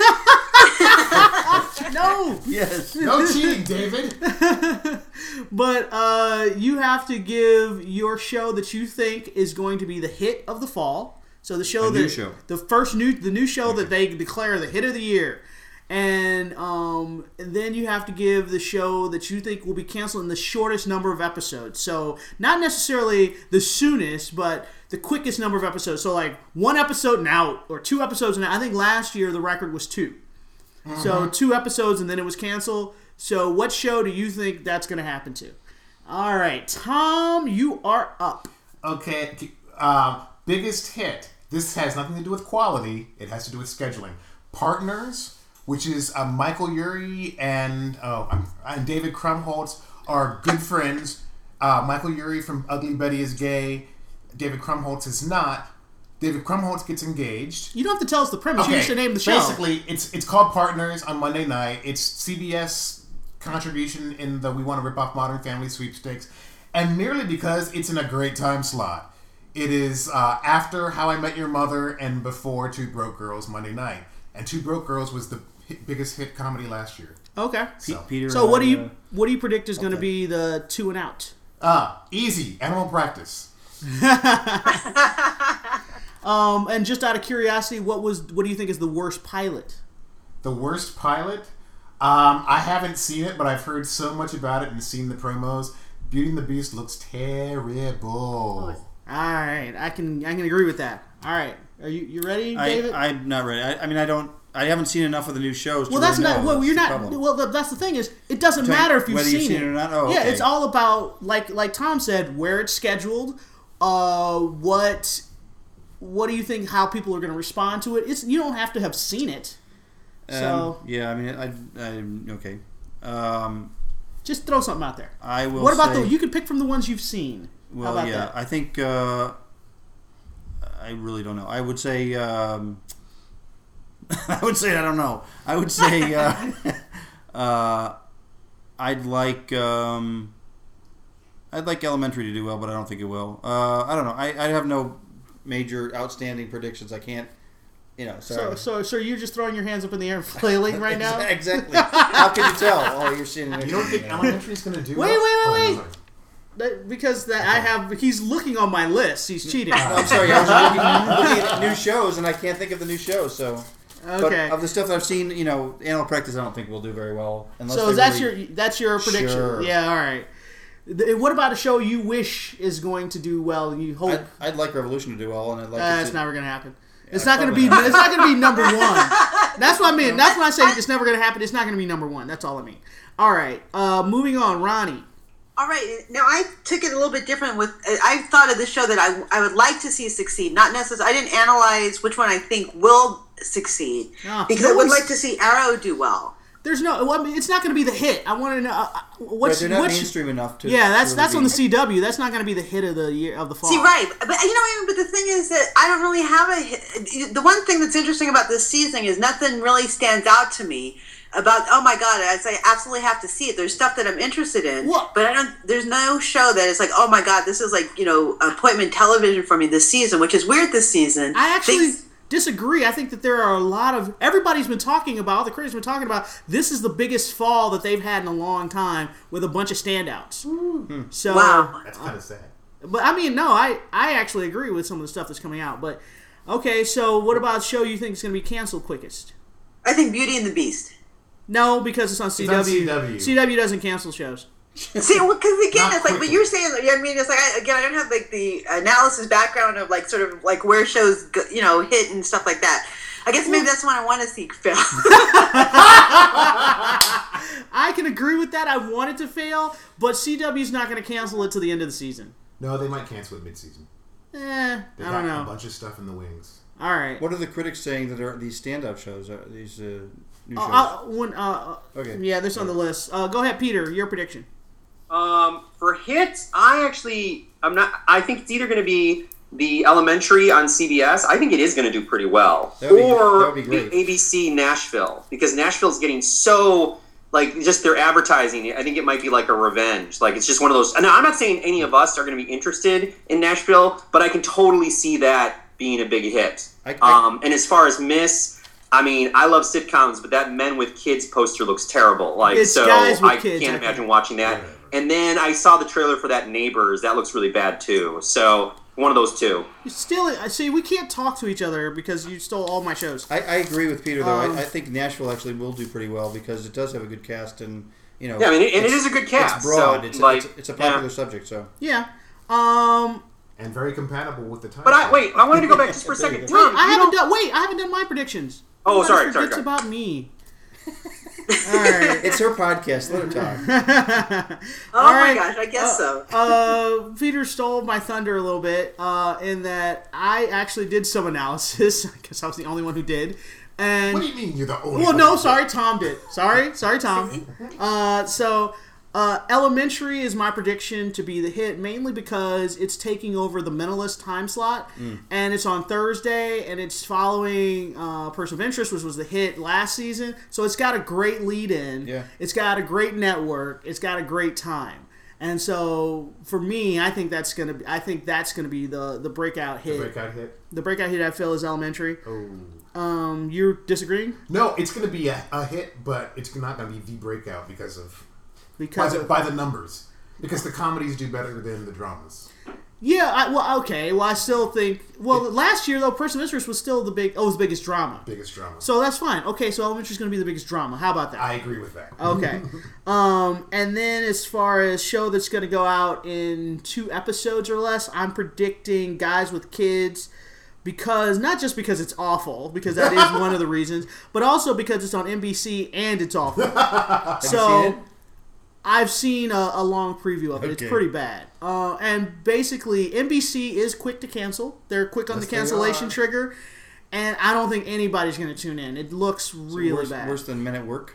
Speaker 4: No!
Speaker 5: Yes.
Speaker 2: no cheating, David.
Speaker 4: But uh, you have to give your show that you think is going to be the hit of the fall. So the show
Speaker 5: A
Speaker 4: that
Speaker 5: new show.
Speaker 4: the first new the new show that they declare the hit of the year. And, um, and then you have to give the show that you think will be canceled in the shortest number of episodes. So not necessarily the soonest, but the quickest number of episodes. So like one episode and out, or two episodes and out. I think last year the record was two. Mm-hmm. So two episodes and then it was canceled. So what show do you think that's going to happen to? All right, Tom, you are up.
Speaker 2: Okay, uh, biggest hit. This has nothing to do with quality. It has to do with scheduling. Partners, which is uh, Michael Urie and oh, I'm, and David Krumholtz are good friends. Uh, Michael Urie from Ugly Betty is gay. David Krumholtz is not. David Krumholtz gets engaged.
Speaker 4: You don't have to tell us the premise.
Speaker 2: Okay,
Speaker 4: You just name the show.
Speaker 2: Basically, it's it's called Partners on Monday night. It's C B S contribution in the We Want to Rip Off Modern Family sweepstakes, and merely because it's in a great time slot. It is uh, after How I Met Your Mother and before Two Broke Girls Monday night. And Two Broke Girls was the hit, biggest hit comedy last year.
Speaker 4: Okay.
Speaker 2: So,
Speaker 5: Peter.
Speaker 4: So what do you
Speaker 5: uh,
Speaker 4: what do you predict is going to
Speaker 5: okay.
Speaker 4: be the two and out?
Speaker 2: uh, easy. Animal Practice.
Speaker 4: Um, and just out of curiosity, what was what do you think is the worst pilot?
Speaker 2: The worst pilot? Um, I haven't seen it, but I've heard so much about it and seen the promos. Beauty and the Beast looks terrible.
Speaker 4: All right, I can I can agree with that. All right, are you you ready, David?
Speaker 5: I, I'm not ready. I, I mean, I don't. I haven't seen enough of the new shows.
Speaker 4: well,
Speaker 5: to
Speaker 4: that's
Speaker 5: really
Speaker 4: not.
Speaker 5: know.
Speaker 4: Well,
Speaker 5: That's
Speaker 4: you're
Speaker 5: the
Speaker 4: not.
Speaker 5: problem.
Speaker 4: Well, the, that's the thing is, it doesn't
Speaker 5: Tell you
Speaker 4: matter if you've
Speaker 5: whether
Speaker 4: seen,
Speaker 5: you've seen it or not? Oh,
Speaker 4: yeah,
Speaker 5: okay.
Speaker 4: it's all about like like Tom said, where it's scheduled. Uh, what what do you think? How people are going to respond to it? It's you don't have to have seen it. So
Speaker 5: Um, yeah, I mean, I, I okay. Um,
Speaker 4: just throw something out there.
Speaker 5: I will.
Speaker 4: What about
Speaker 5: say,
Speaker 4: the? You can pick from the ones you've seen.
Speaker 5: Well,
Speaker 4: How about
Speaker 5: yeah,
Speaker 4: that?
Speaker 5: I think. Uh, I really don't know. I would say. Um, I would say I don't know. I would say. Uh, uh, I'd like. Um, I'd like Elementary to do well, but I don't think it will. Uh, I don't know. I, I have no major outstanding predictions. I can't. You know.
Speaker 4: So,
Speaker 5: Sorry.
Speaker 4: so, so you're just throwing your hands up in the air, and flailing right now.
Speaker 5: Exactly. How can you tell? Oh, you're seeing.
Speaker 2: You don't think Elementary is going to do
Speaker 4: Wait,
Speaker 2: well?
Speaker 4: wait, wait,
Speaker 2: Oh,
Speaker 4: wait.
Speaker 2: sorry.
Speaker 4: That, because that I have, he's looking on my list. He's cheating.
Speaker 5: I'm sorry, I was looking, looking at new shows, and I can't think of the new shows. So,
Speaker 4: Okay.
Speaker 5: But of the stuff that I've seen, you know, Animal Practice, I don't think will do very well. Unless
Speaker 4: So
Speaker 5: they
Speaker 4: that's
Speaker 5: really,
Speaker 4: your that's your prediction.
Speaker 5: Sure.
Speaker 4: Yeah. All right. The- What about a show you wish is going to do well? And you hope
Speaker 5: I'd, I'd like Revolution to do well, and I'd like.
Speaker 4: uh,
Speaker 5: it
Speaker 4: it's
Speaker 5: to,
Speaker 4: never going to happen. It's
Speaker 5: Yeah,
Speaker 4: not going to be.
Speaker 5: probably
Speaker 4: It's not going to be number one. That's what I mean. That's when I say it's never going to happen. It's not going to be number one. That's all I mean. All right. Uh, moving on, Ronnie.
Speaker 3: All right. Now I took it a little bit different. With I thought of the show that I I would like to see succeed. Not necessarily. I didn't analyze which one I think will succeed
Speaker 4: Ah,
Speaker 3: because
Speaker 4: no
Speaker 3: I would
Speaker 4: one's-
Speaker 3: like to see Arrow do well.
Speaker 4: There's no. Well, I mean, it's not going to be the hit. I want to know uh,
Speaker 5: But
Speaker 4: what's
Speaker 5: they're not
Speaker 4: what's.
Speaker 5: mainstream enough to.
Speaker 4: Yeah, that's
Speaker 5: to
Speaker 4: that's
Speaker 5: really
Speaker 4: on the
Speaker 5: be-
Speaker 4: C W. That's not going to be the hit of the year of the fall.
Speaker 3: See, right, but you know, but the thing is that I don't really have a. hit- The one thing that's interesting about this season is nothing really stands out to me about. Oh my god, I say absolutely have to see it. There's stuff that I'm interested in,
Speaker 4: What?
Speaker 3: but I don't. There's no show that is like, oh my god, this is like you know appointment television for me this season, which is weird this season.
Speaker 4: I actually
Speaker 3: Things-
Speaker 4: disagree. I think that there are a lot of everybody's been talking about. The critics have been talking about this is the biggest fall that they've had in a long time with a bunch of standouts. So,
Speaker 3: Wow.
Speaker 2: That's kind of sad.
Speaker 4: but I mean, no, I I actually agree with some of the stuff that's coming out. But okay, so what about a show you think is going to be canceled quickest?
Speaker 3: I think Beauty and the Beast.
Speaker 4: No, because it's on C W.
Speaker 2: on C W.
Speaker 4: C W doesn't cancel shows.
Speaker 3: See, well, because again,
Speaker 2: Not
Speaker 3: it's like, but
Speaker 2: quickly.
Speaker 3: you're saying, I mean, it's like, I, again, I don't have like the analysis background of like sort of like where shows, go, you know, hit and stuff like that. I guess maybe that's what I want to see fail.
Speaker 4: I can agree with that. I want it to fail, but C W's not going to cancel it to the end of the season.
Speaker 2: No, they might cancel it mid-season.
Speaker 4: Eh,
Speaker 2: They
Speaker 4: I
Speaker 2: got
Speaker 4: don't
Speaker 2: a
Speaker 4: know.
Speaker 2: bunch of stuff in the wings.
Speaker 4: All right.
Speaker 5: What are the critics saying that are these standout shows? Are these uh, new
Speaker 4: Uh,
Speaker 5: shows?
Speaker 4: uh, when, uh,
Speaker 5: Okay.
Speaker 4: Yeah, this on the list. Uh, go ahead, Peter. Your prediction.
Speaker 6: Um, for hits, I actually, I'm not. I think it's either going to be the Elementary on C B S. I think it is going to do pretty well,
Speaker 5: That would be-
Speaker 6: or
Speaker 5: that would be great.
Speaker 6: the A B C Nashville, because Nashville's getting so like just their advertising. I think it might be like a revenge. Like it's just one of those. And I'm not saying any of us are going to be interested in Nashville, but I can totally see that being a big hit.
Speaker 5: I- I-
Speaker 6: um, and as far as Miss. I mean, I love sitcoms, but that Men with Kids poster looks terrible. Like,
Speaker 4: It's
Speaker 6: so
Speaker 4: Guys with
Speaker 6: I
Speaker 4: Kids,
Speaker 6: can't
Speaker 4: I
Speaker 6: imagine
Speaker 4: think.
Speaker 6: watching that.
Speaker 2: Whatever.
Speaker 6: And then I saw the trailer for that Neighbors. That looks really bad too. So One of those two.
Speaker 4: You steal it. I see. We can't talk to each other because you stole all my shows.
Speaker 5: I, I agree with Peter though.
Speaker 4: Um,
Speaker 5: I, I think Nashville actually will do pretty well because it does have a good cast and you know.
Speaker 6: Yeah, I mean, and it
Speaker 5: it's-
Speaker 6: is a good cast.
Speaker 5: It's broad.
Speaker 6: So,
Speaker 5: it's,
Speaker 6: like,
Speaker 5: it's, it's a popular
Speaker 6: yeah.
Speaker 5: subject. So
Speaker 4: Yeah. Um.
Speaker 2: And very compatible with the time.
Speaker 6: But I wait. I wanted to go back just for a second.
Speaker 4: Wait,
Speaker 6: Tom,
Speaker 4: I
Speaker 6: you
Speaker 4: haven't
Speaker 6: don't-
Speaker 4: done. Wait, I haven't done my predictions.
Speaker 6: Oh,
Speaker 4: Everybody
Speaker 6: sorry, sorry,
Speaker 4: forgets
Speaker 6: sorry.
Speaker 4: about me. All right.
Speaker 5: it's her podcast. Let her talk.
Speaker 3: Oh
Speaker 4: All
Speaker 3: my
Speaker 4: right.
Speaker 3: gosh, I guess so.
Speaker 4: uh, Peter stole my thunder a little bit uh, in that I actually did some analysis. I guess I was the only one who did. And
Speaker 2: What do you mean you're the only?
Speaker 4: well,
Speaker 2: one
Speaker 4: no,
Speaker 2: who-
Speaker 4: sorry, Tom did. Sorry, sorry, Tom. Uh, so, uh, Elementary is my prediction to be the hit, mainly because it's taking over the Mentalist time slot, and it's on Thursday, and it's following uh, Person of Interest, which was the hit last season. So it's got a great lead-in.
Speaker 5: Yeah.
Speaker 4: It's got a great network. It's got a great time. And so, for me, I think that's gonna. Be, I think that's gonna be the the breakout hit.
Speaker 2: breakout hit.
Speaker 4: The breakout hit I feel is Elementary.
Speaker 2: Oh.
Speaker 4: Um, you're disagreeing
Speaker 2: No, it's going to be a, a hit, but it's not going to be the breakout because of by
Speaker 4: because
Speaker 2: the,
Speaker 4: of,
Speaker 2: by the numbers. Because the comedies do better than the dramas.
Speaker 4: Yeah, I, well, okay. Well, I still think. Well, last year though, Person of Interest was still the big. Oh, it was the biggest drama.
Speaker 2: Biggest drama.
Speaker 4: So that's fine. Okay, so Elementary is going to be the biggest drama. How about that?
Speaker 2: I agree with that.
Speaker 4: Okay. um, and then as far as show that's going to go out in two episodes or less, I'm predicting Guys with Kids. Because, not just because it's awful, because that is one of the reasons, but also because it's on N B C and it's awful.
Speaker 5: Have you
Speaker 4: so,
Speaker 5: seen it?
Speaker 4: I've seen a, a long preview of it. It's
Speaker 5: Okay.
Speaker 4: pretty bad. Uh, and basically, N B C is quick to cancel. They're quick on
Speaker 2: Yes,
Speaker 4: the
Speaker 2: they
Speaker 4: cancellation
Speaker 2: are.
Speaker 4: trigger. And I don't think anybody's going to tune in. It looks really
Speaker 5: worse,
Speaker 4: bad.
Speaker 5: Worse than Men at Work.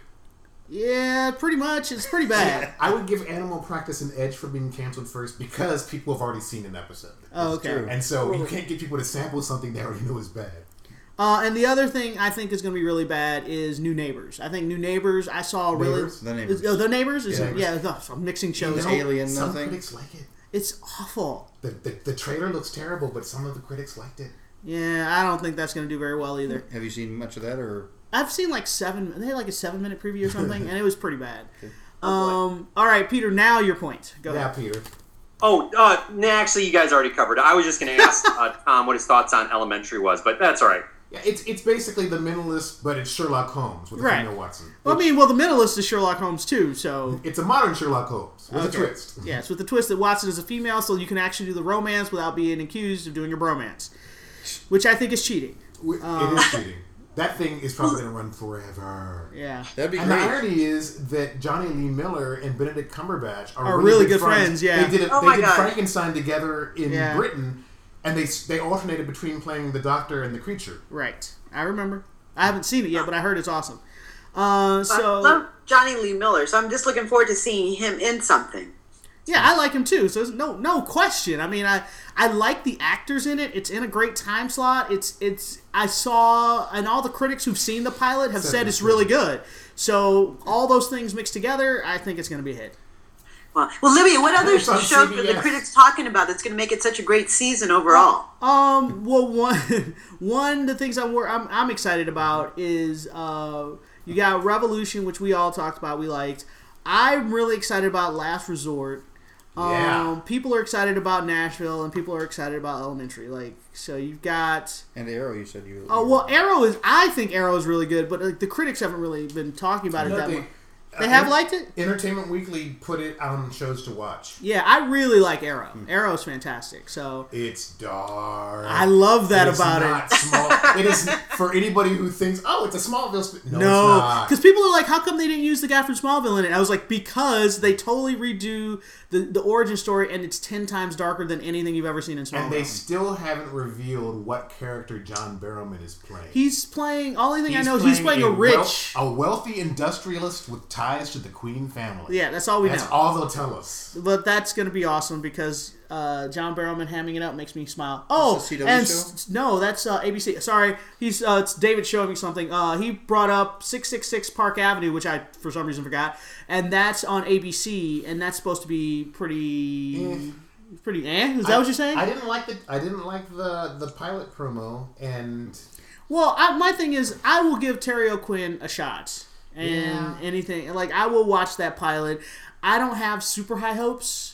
Speaker 4: Yeah, pretty much. It's pretty bad.
Speaker 2: I would give Animal Practice an edge for being canceled first because people have already seen an episode.
Speaker 4: Oh, okay.
Speaker 5: true.
Speaker 2: And so you can't get people to sample something they already know is bad.
Speaker 4: Uh, and the other thing I think is going to be really bad is New Neighbors. I think New Neighbors, I saw really...
Speaker 2: Neighbors?
Speaker 5: The Neighbors.
Speaker 4: Is- oh, The Neighbors? Is
Speaker 2: Yeah.
Speaker 4: it, yeah, no, I'm mixing shows.
Speaker 5: The alien
Speaker 2: Some
Speaker 5: nothing.
Speaker 2: critics like it.
Speaker 4: It's awful.
Speaker 2: The, the, the trailer looks terrible, but some of the critics liked it.
Speaker 4: Yeah, I don't think that's going to do very well either.
Speaker 5: Have you seen much of that or?
Speaker 4: I've seen like seven. They had like a seven-minute preview or something, and it was pretty bad.
Speaker 3: Oh,
Speaker 4: Um. All right, Peter. Now your point. Go
Speaker 2: Yeah,
Speaker 4: ahead.
Speaker 2: Peter.
Speaker 6: Oh, uh, nah, actually, you guys already covered it. I was just going to ask uh, Tom what his thoughts on Elementary was, but that's all right.
Speaker 2: Yeah, it's it's basically The Mentalist, but it's Sherlock Holmes with
Speaker 4: Right.
Speaker 2: Nathaniel Watson.
Speaker 4: Well, I mean, well, the Mentalist is Sherlock Holmes too, so
Speaker 2: It's a modern Sherlock Holmes with
Speaker 4: Okay.
Speaker 2: a twist.
Speaker 4: yeah, it's with the twist that Watson is a female, so you can actually do the romance without being accused of doing a bromance, which I think is cheating.
Speaker 2: We-
Speaker 4: Uh,
Speaker 2: it is cheating. That thing is probably going to run forever.
Speaker 4: Yeah.
Speaker 5: That'd be
Speaker 2: And the
Speaker 5: great.
Speaker 2: irony is that Johnny Lee Miller and Benedict Cumberbatch are,
Speaker 4: Are
Speaker 2: really,
Speaker 4: really
Speaker 2: good,
Speaker 4: good friends, yeah.
Speaker 2: They did, a,
Speaker 3: Oh
Speaker 2: they
Speaker 3: my
Speaker 2: did
Speaker 3: gosh.
Speaker 2: Frankenstein together in
Speaker 4: Yeah.
Speaker 2: Britain, and they they alternated between playing the Doctor and the creature.
Speaker 4: Right. I remember. I haven't seen it yet, but I heard it's awesome. Uh,
Speaker 3: I
Speaker 4: so
Speaker 3: love Johnny Lee Miller, so I'm just looking forward to seeing him in something.
Speaker 4: yeah, I like him too. So there's no no question. I mean, I I like the actors in it. It's in a great time slot. It's it's I saw and all the critics who've seen the pilot have said it's really good. So all those things mixed together, I think it's going to be a hit.
Speaker 3: Well, well, Libby, what other
Speaker 2: It's on
Speaker 3: show
Speaker 2: C B
Speaker 3: are the
Speaker 2: S.
Speaker 3: critics talking about that's going to make it such a great season overall?
Speaker 4: Um. Well, one one of the things I'm wor- I'm, I'm excited about is uh you got Revolution, which we all talked about. We liked. I'm really excited about Last Resort. Um,
Speaker 2: Yeah.
Speaker 4: People are excited about Nashville, and people are excited about Elementary. Like, so you've got.
Speaker 5: And Arrow, you said you.
Speaker 4: Oh well, Arrow is. I think Arrow is really good, but like, the critics haven't really been talking about it
Speaker 2: No,
Speaker 4: that
Speaker 2: they-
Speaker 4: much. They have
Speaker 2: uh,
Speaker 4: liked it.
Speaker 2: Entertainment Weekly put it on shows to watch.
Speaker 4: Yeah, I really like Arrow. Arrow's fantastic. So
Speaker 2: It's dark.
Speaker 4: I love that
Speaker 2: It's
Speaker 4: about
Speaker 2: not
Speaker 4: it.
Speaker 2: Small. It is for anybody who thinks, oh, it's a Smallville. Sp-. No,
Speaker 4: No,
Speaker 2: it's not.
Speaker 4: because people are like, how come they didn't use the guy from Smallville in it? I was like, because they totally redo the, the origin story, and it's ten times darker than anything you've ever seen in Smallville.
Speaker 2: And they still haven't revealed what character John Barrowman is playing.
Speaker 4: he's playing. Only thing I
Speaker 2: He's
Speaker 4: know is he's playing a, rich.
Speaker 2: wealth- a wealthy industrialist with ties to the Queen family.
Speaker 4: Yeah, that's all we
Speaker 2: That's
Speaker 4: know.
Speaker 2: all they'll tell us.
Speaker 4: But that's going to be awesome because uh, John Barrowman hamming it up makes me smile. Oh,
Speaker 5: a C W
Speaker 4: and
Speaker 5: show?
Speaker 4: s- no, that's uh, A B C. Sorry, he's uh, it's David showing me something. Uh, he brought up six six six Park Avenue, which I for some reason forgot, and that's on A B C, and that's supposed to be pretty, pretty. Eh? Is that
Speaker 2: I-
Speaker 4: what you're saying?
Speaker 2: I didn't like the I didn't like the the pilot promo, and
Speaker 4: Well, I, my thing is, I will give Terry O'Quinn a shot, and
Speaker 2: Yeah.
Speaker 4: anything like I will watch that pilot. I don't have super high hopes,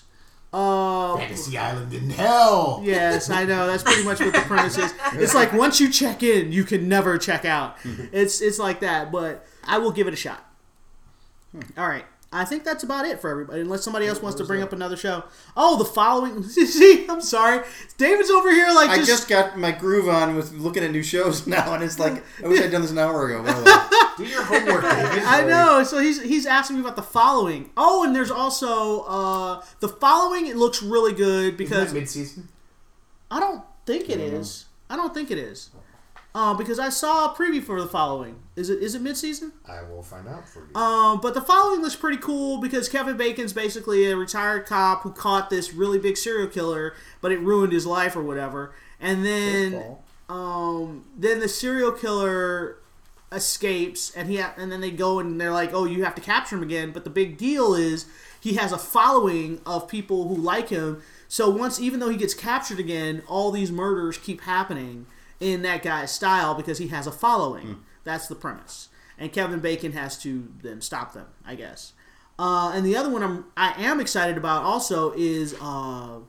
Speaker 4: Uh,
Speaker 2: Fantasy Island in hell.
Speaker 4: Yes, I know. That's pretty much what the premise is. It's like once you check in, you can never check out. It's it's like that, but I will give it a shot. All right. I think that's about it for everybody, unless somebody else wants to bring up another show. Oh, the following... See, I'm sorry. David's over here like
Speaker 5: I
Speaker 4: just...
Speaker 5: just got my groove on with looking at new shows now, and it's like, I wish I'd done this an hour ago. By the way.
Speaker 2: Do your homework, David.
Speaker 4: I know. So he's he's asking me about the following. Oh, and there's also... Uh, the following, it looks really good because...
Speaker 2: Isn't that mid-season?
Speaker 4: I don't think it is. I don't think it is. Uh, because I saw a preview for the following. Is it is it mid-season?
Speaker 2: I will find out for you.
Speaker 4: Um, but the following looks pretty cool because Kevin Bacon's basically a retired cop who caught this really big serial killer, but it ruined his life or whatever. And then, um, then the serial killer escapes, and he ha- and then they go and they're like, "Oh, you have to capture him again." But the big deal is he has a following of people who like him. So once, even though he gets captured again, all these murders keep happening in that guy's style because he has a following. Mm. That's the premise. And Kevin Bacon has to then stop them, I guess. Uh, and the other one I'm, I am excited about also is uh,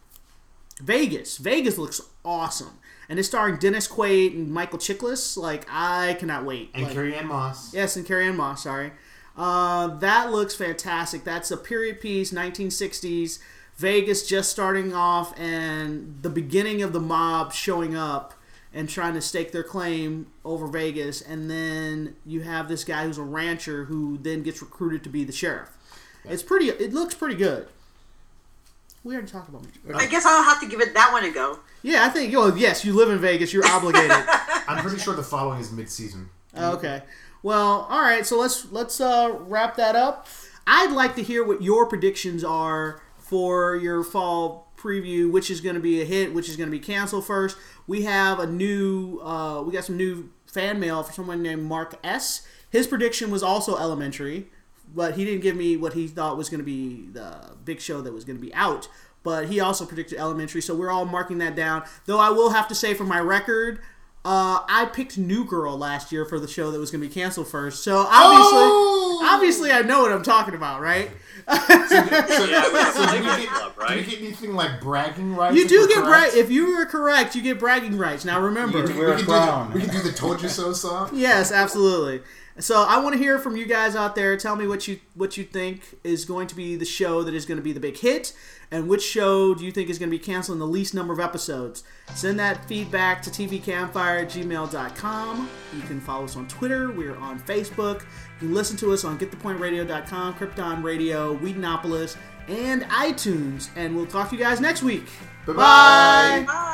Speaker 4: Vegas. Vegas looks awesome. And it's starring Dennis Quaid and Michael Chiklis. Like, I cannot wait.
Speaker 2: And
Speaker 4: like,
Speaker 2: Carrie-Anne Moss.
Speaker 4: Yes, and Carrie-Anne Moss, sorry. Uh, that looks fantastic. That's a period piece, nineteen sixties. Vegas just starting off and the beginning of the mob showing up and trying to stake their claim over Vegas, and then you have this guy who's a rancher who then gets recruited to be the sheriff. It's pretty. It looks pretty good. We already talked about it.
Speaker 3: I guess I'll have to give it that one a go.
Speaker 4: Yeah, I think. Well, yes, you live in Vegas. You're obligated.
Speaker 2: I'm pretty sure the following is mid-season.
Speaker 4: Okay. Well, all right. So let's let's uh, wrap that up. I'd like to hear what your predictions are for your fall preview, which is going to be a hit, which is going to be canceled first. We have a new, uh, we got some new fan mail for someone named Mark S. His prediction was also Elementary, but he didn't give me what he thought was going to be the big show that was going to be out. But he also predicted Elementary, so we're all marking that down. Though I will have to say for my record, uh, I picked New Girl last year for the show that was going to be canceled first. So obviously,
Speaker 2: Oh!
Speaker 4: obviously I know what I'm talking about, right?
Speaker 2: So, so,
Speaker 6: Yeah, we have
Speaker 2: so
Speaker 6: a
Speaker 2: do, you
Speaker 6: Lakers
Speaker 2: get,
Speaker 6: club,
Speaker 2: do
Speaker 6: right?
Speaker 2: you get anything like bragging rights?
Speaker 4: You
Speaker 2: if
Speaker 4: do
Speaker 2: we're
Speaker 4: get
Speaker 2: correct?
Speaker 4: brag. If you are correct, you get bragging rights. Now remember,
Speaker 5: You get to
Speaker 2: We
Speaker 5: wear a
Speaker 2: can,
Speaker 5: crown.
Speaker 2: do the, we can do the "Told You So" song.
Speaker 4: yes, absolutely. So I want to hear from you guys out there. Tell me what you what you think is going to be the show that is going to be the big hit, and which show do you think is going to be canceled in the least number of episodes. Send that feedback to t v campfire at gmail dot com. You can follow us on Twitter. We're on Facebook. You can listen to us on get the point radio dot com, Krypton Radio, Whedonopolis, and iTunes. And we'll talk to you guys next week.
Speaker 2: Bye-bye.
Speaker 4: Bye.